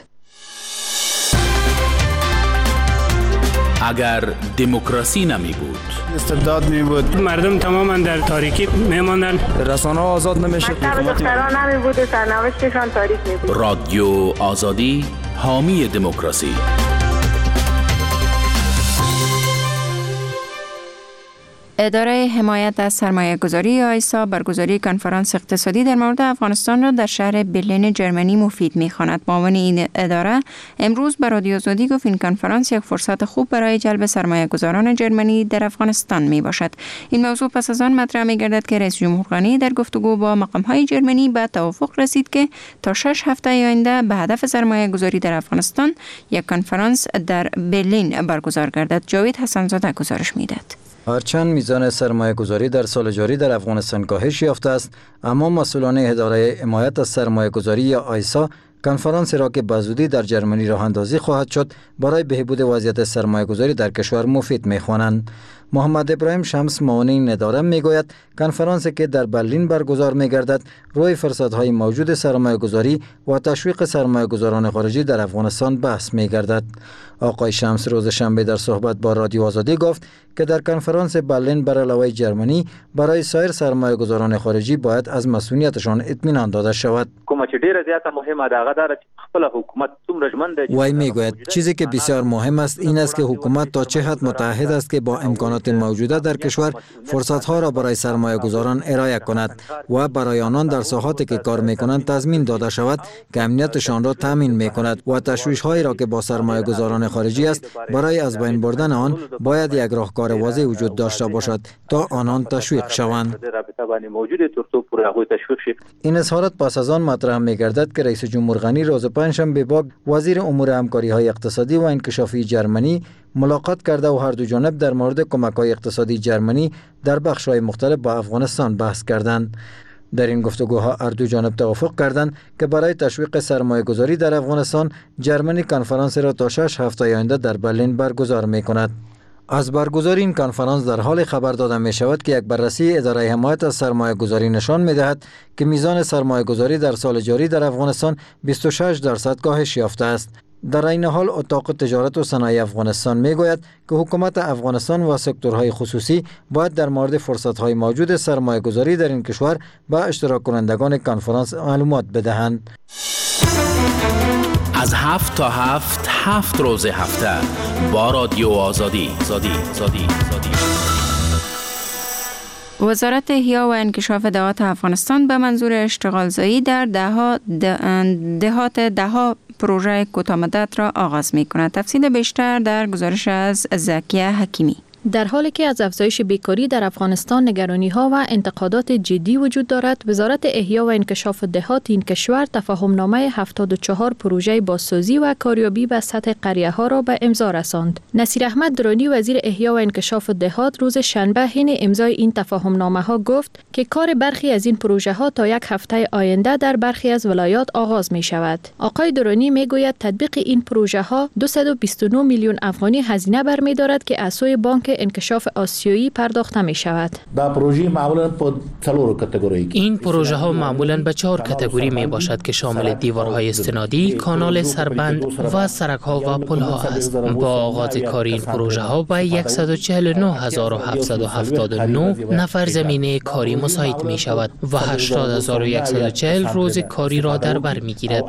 اگر دموکراسی نمی بود، استبداد می بود، مردم تماما در تاریکی می ماندن، رسانه ها آزاد نمی شد، دختران نمی بود و سرنوشتشان تاریک می بود. رادیو آزادی حامی دموکراسی. اداره حمایت از سرمایه گذاری آیسا برگزاری کنفرانس اقتصادی در مورد افغانستان را در شهر برلین جرمنی مفید می‌خواند. معاون این اداره امروز به رادیو آزادی گفت این کنفرانس یک فرصت خوب برای جلب سرمایه گذاران جرمنی در افغانستان می باشد. این موضوع پس از آن مطرح می گردد که رئیس جمهور غنی در گفتگو با مقام‌های جرمنی به توافق رسید که تا 6 هفته آینده به هدف سرمایه گذاری در افغانستان یک کنفرانس در برلین برگزار گردد. جاوید حسن‌زاده گزارش می‌دهد. هرچند میزان سرمایه گذاری در سال جاری در افغانستان کاهش یافته است، اما مسئولان اداره حمایت از سرمایه گذاری یا آیسا کنفرانسی را که به زودی در جرمنی راه اندازی خواهد شد برای بهبود وضعیت سرمایه گذاری در کشور مفید می‌خوانند. محمد ابراهیم شمس معاون این اداره میگوید کنفرانسی که در برلین برگزار می‌گردد روی فرصت‌های موجود سرمایه‌گذاری و تشویق سرمایه‌گذاران خارجی در افغانستان بحث می‌گردد. آقای شمس روز شنبه در صحبت با رادیو آزادی گفت که در کنفرانس برلین بر علاوه جرمنی برای سایر سرمایه‌گذاران خارجی باید از مسئولیتشان اطمینان داده شود. وی میگوید چیزی که بسیار مهم است این است که حکومت تا چه حد متعهد است که با امکانات موجوده در کشور فرصت‌ها را برای سرمایه‌گذاران ارائه کند و برای آنان در ساحاتی که کار می‌کنند تضمین داده شود که امنیتشان را تامین می‌کند و تشویش‌هایی را که با سرمایه‌گذاران خارجی است برای از بین بردن آن باید یک راهکار واضح وجود داشته باشد تا آنان تشویق شوند. این اظهارات پس از آن مطرح می‌گردد که رئیس جمهور غنی روز پنجشنبه با وزیر امور همکاری‌های اقتصادی و انکشافی جرمنی ملاقات کرده و هر دو جانب در مورد کمک‌های اقتصادی جرمنی در بخش‌های مختلف با افغانستان بحث کردند. در این گفتگوها هر دو جانب توافق کردند که برای تشویق سرمایه‌گذاری در افغانستان جرمنی کنفرانس را تا 6 هفته آینده در برلین برگزار می‌کند. از برگزاری این کنفرانس در حال خبر داده می شود که یک بررسی اداره حمایت از سرمایه گذاری نشان می دهد که میزان سرمایه گذاری در سال جاری در افغانستان 26% کاهش یافته است. در این حال اتاق تجارت و صنایع افغانستان می گوید که حکومت افغانستان و سکتورهای خصوصی باید در مورد فرصت‌های موجود سرمایه گذاری در این کشور به اشتراک کنندگان کنفرانس معلومات بدهند. از 7 تا 7 روز هفته با رادیو آزادی. وزارت احیا و انکشاف دهات افغانستان به منظور اشتغال زایی در دهات پروژه کوتاه‌مدت را آغاز می کند. تفصیل بیشتر در گزارش از زکیه حکیمی. در حالی که از افزایش بیکاری در افغانستان نگرانی‌ها و انتقادات جدی وجود دارد، وزارت احیا و انکشاف دهات این کشور تفاهمنامه 74 پروژه بازسازی و کاریابی به سطح قریه‌ها را به امضا رساند. نصیر احمد درانی وزیر احیا و انکشاف دهات روز شنبه حین امضای این تفاهمنامه‌ها گفت که کار برخی از این پروژه‌ها تا یک هفته آینده در برخی از ولایات آغاز می‌شود. آقای درانی می‌گوید تطبیق این پروژه‌ها 229 میلیون افغانی هزینه برمی‌دارد که از سوی بانک انکشاف آسیایی پرداخته می شود. این پروژه ها معمولاً به 4 کاتگوری می باشد که شامل دیوارهای استنادی، کانال سربند و سرک ها و پل ها است. با آغاز کار این پروژه ها به 149779 نفر زمینه کاری مساعد می شود و 80140 روز کاری را در بر می گیرد.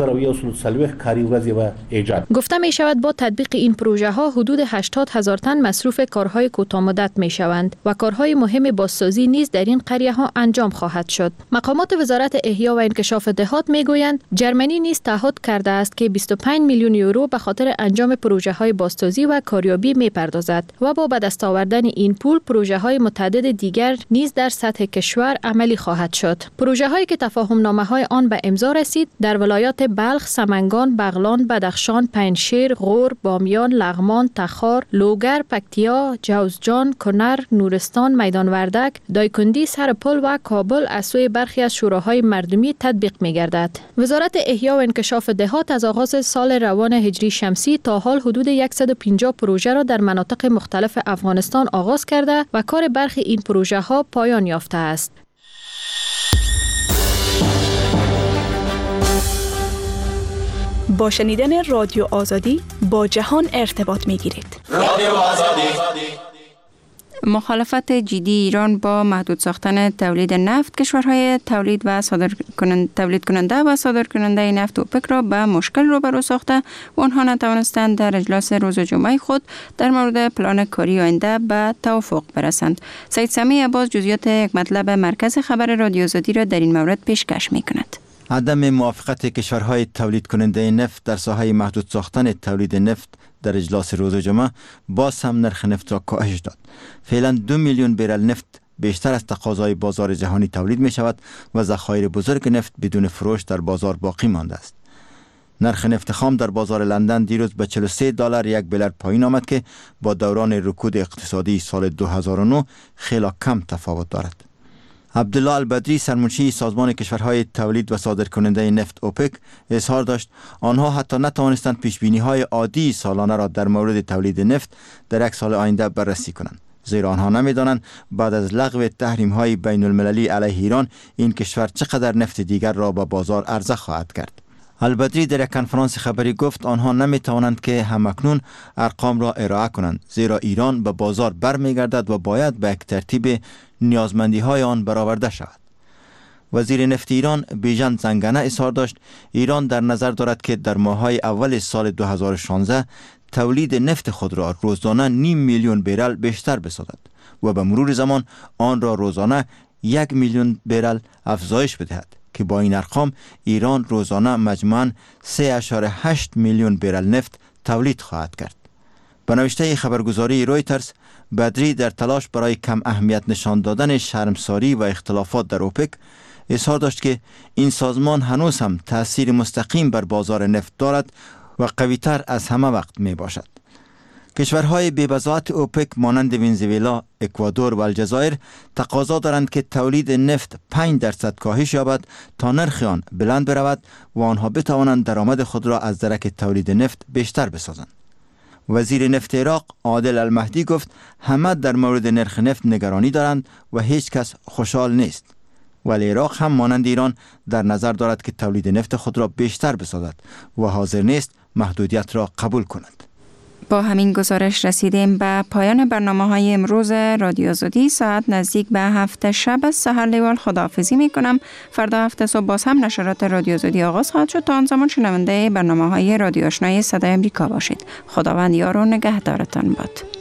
گفته می شود با تطبیق این پروژه ها حدود 80,000 تن مصروف کارهای کوتاه‌مدت می شوند و کارهای مهم بازسازی نیز در این قریه ها انجام خواهد شد. مقامات وزارت احیا و انکشاف دهات می گویند جرمنی نیز تعهد کرده است که 25 میلیون یورو به خاطر انجام پروژه های بازسازی و کاریابی می پردازد و با به دست آوردن این پول پروژه های متعدد دیگر نیز در سطح کشور عملی خواهد شد. پروژه هایی که تفاهمنامه های آن به امضا رسید در ولایات بلخ، سمنگان، بغلان، بدخشان، پنجشیر، غور، بامیان، لغمان، تخار، لوگر، پکتیا، جوزجان، کنر، نورستان، میدان وردک، دایکندی، سرپل و کابل از سوی برخی از شوراهای مردمی تطبیق می‌گردد. وزارت احیا و انکشاف دهات از آغاز سال روان هجری شمسی تا حال حدود 150 پروژه را در مناطق مختلف افغانستان آغاز کرده و کار برخی این پروژه ها پایان یافته است. با شنیدن رادیو آزادی با جهان ارتباط می‌گیرید. رادیو آزادی. مخالفت جدی ایران با محدود ساختن تولید نفت کشورهای تولید کننده و صادر کننده نفت اوپک را به مشکل روبرو ساخته و آنها نتوانستند در اجلاس روز جمعه خود در مورد پلان کاری آینده به توافق برسند. سید سمی عباس جزئیات یک مطلب مرکز خبر رادیو آزادی را در این مورد پیشکش می‌کند. عدم موافقت کشورهای تولید کننده نفت در ساحه محدود ساختن تولید نفت در اجلاس روز جمعه باز هم نرخ نفت را کاهش داد. فعلا 2 میلیون برل نفت بیشتر از تقاضای بازار جهانی تولید می شود و ذخایر بزرگ نفت بدون فروش در بازار باقی مانده است. نرخ نفت خام در بازار لندن دیروز به $43 یک برل پایین آمد که با دوران رکود اقتصادی سال 2009 خیلی کم تفاوت دارد. عبدالله البدری سرمنشی سازمان کشورهای تولید و صادر کننده نفت اوپک اظهار داشت آنها حتی نتوانستند پیشبینی‌های عادی سالانه را در مورد تولید نفت در یک سال آینده بررسی کنند، زیرا آنها نمی‌دانند بعد از لغو تحریم‌های بین المللی علیه ایران این کشور چقدر نفت دیگر را به بازار عرضه خواهد کرد. البدری در یک کنفرانس خبری گفت آنها نمی‌توانند که همکنون ارقام را ارائه کنند، زیرا ایران به بازار برمیگردد و باید به یک ترتیب نیازمندی‌های آن برآورده شود. وزیر نفت ایران بیژن زنگنه اظهار داشت ایران در نظر دارد که در ماه‌های اول سال 2016 تولید نفت خود را روزانه 0.5 میلیون برل بیشتر بسازد و به مرور زمان آن را روزانه 1 میلیون برل افزایش بدهد که با این ارقام ایران روزانه مجموعاً 3.8 میلیون برل نفت تولید خواهد کرد. به نوشته خبرگزاری رویترز، بدری در تلاش برای کم اهمیت نشان دادن شرمساری و اختلافات در اوپک اظهار داشت که این سازمان هنوز هم تأثیر مستقیم بر بازار نفت دارد و قوی‌تر از همه وقت می باشد. کشورهای بی‌بضاعت اوپک مانند ونزوئلا، اکوادور و الجزایر تقاضا دارند که تولید نفت 5% کاهش یابد تا نرخ آن بلند برود و آنها بتوانند درآمد خود را از درک تولید نفت بیشتر بسازند. وزیر نفت عراق عادل المهدی گفت همه در مورد نرخ نفت نگرانی دارند و هیچ کس خوشحال نیست. ولی عراق هم مانند ایران در نظر دارد که تولید نفت خود را بیشتر بسازد و حاضر نیست محدودیت را قبول کند. با همین گزارش رسیدیم به پایان برنامه‌های امروز رادیو آزادی. ساعت نزدیک به 7 شب از سحر لیوال خداحافظی می‌کنم. فردا 7 صبح باز هم نشرات رادیو آزادی آغاز خواهد شد. تا آن زمان شنونده برنامه‌های رادیو آشنای صدای آمریکا باشید. خداوند یار و نگهدارتان باد.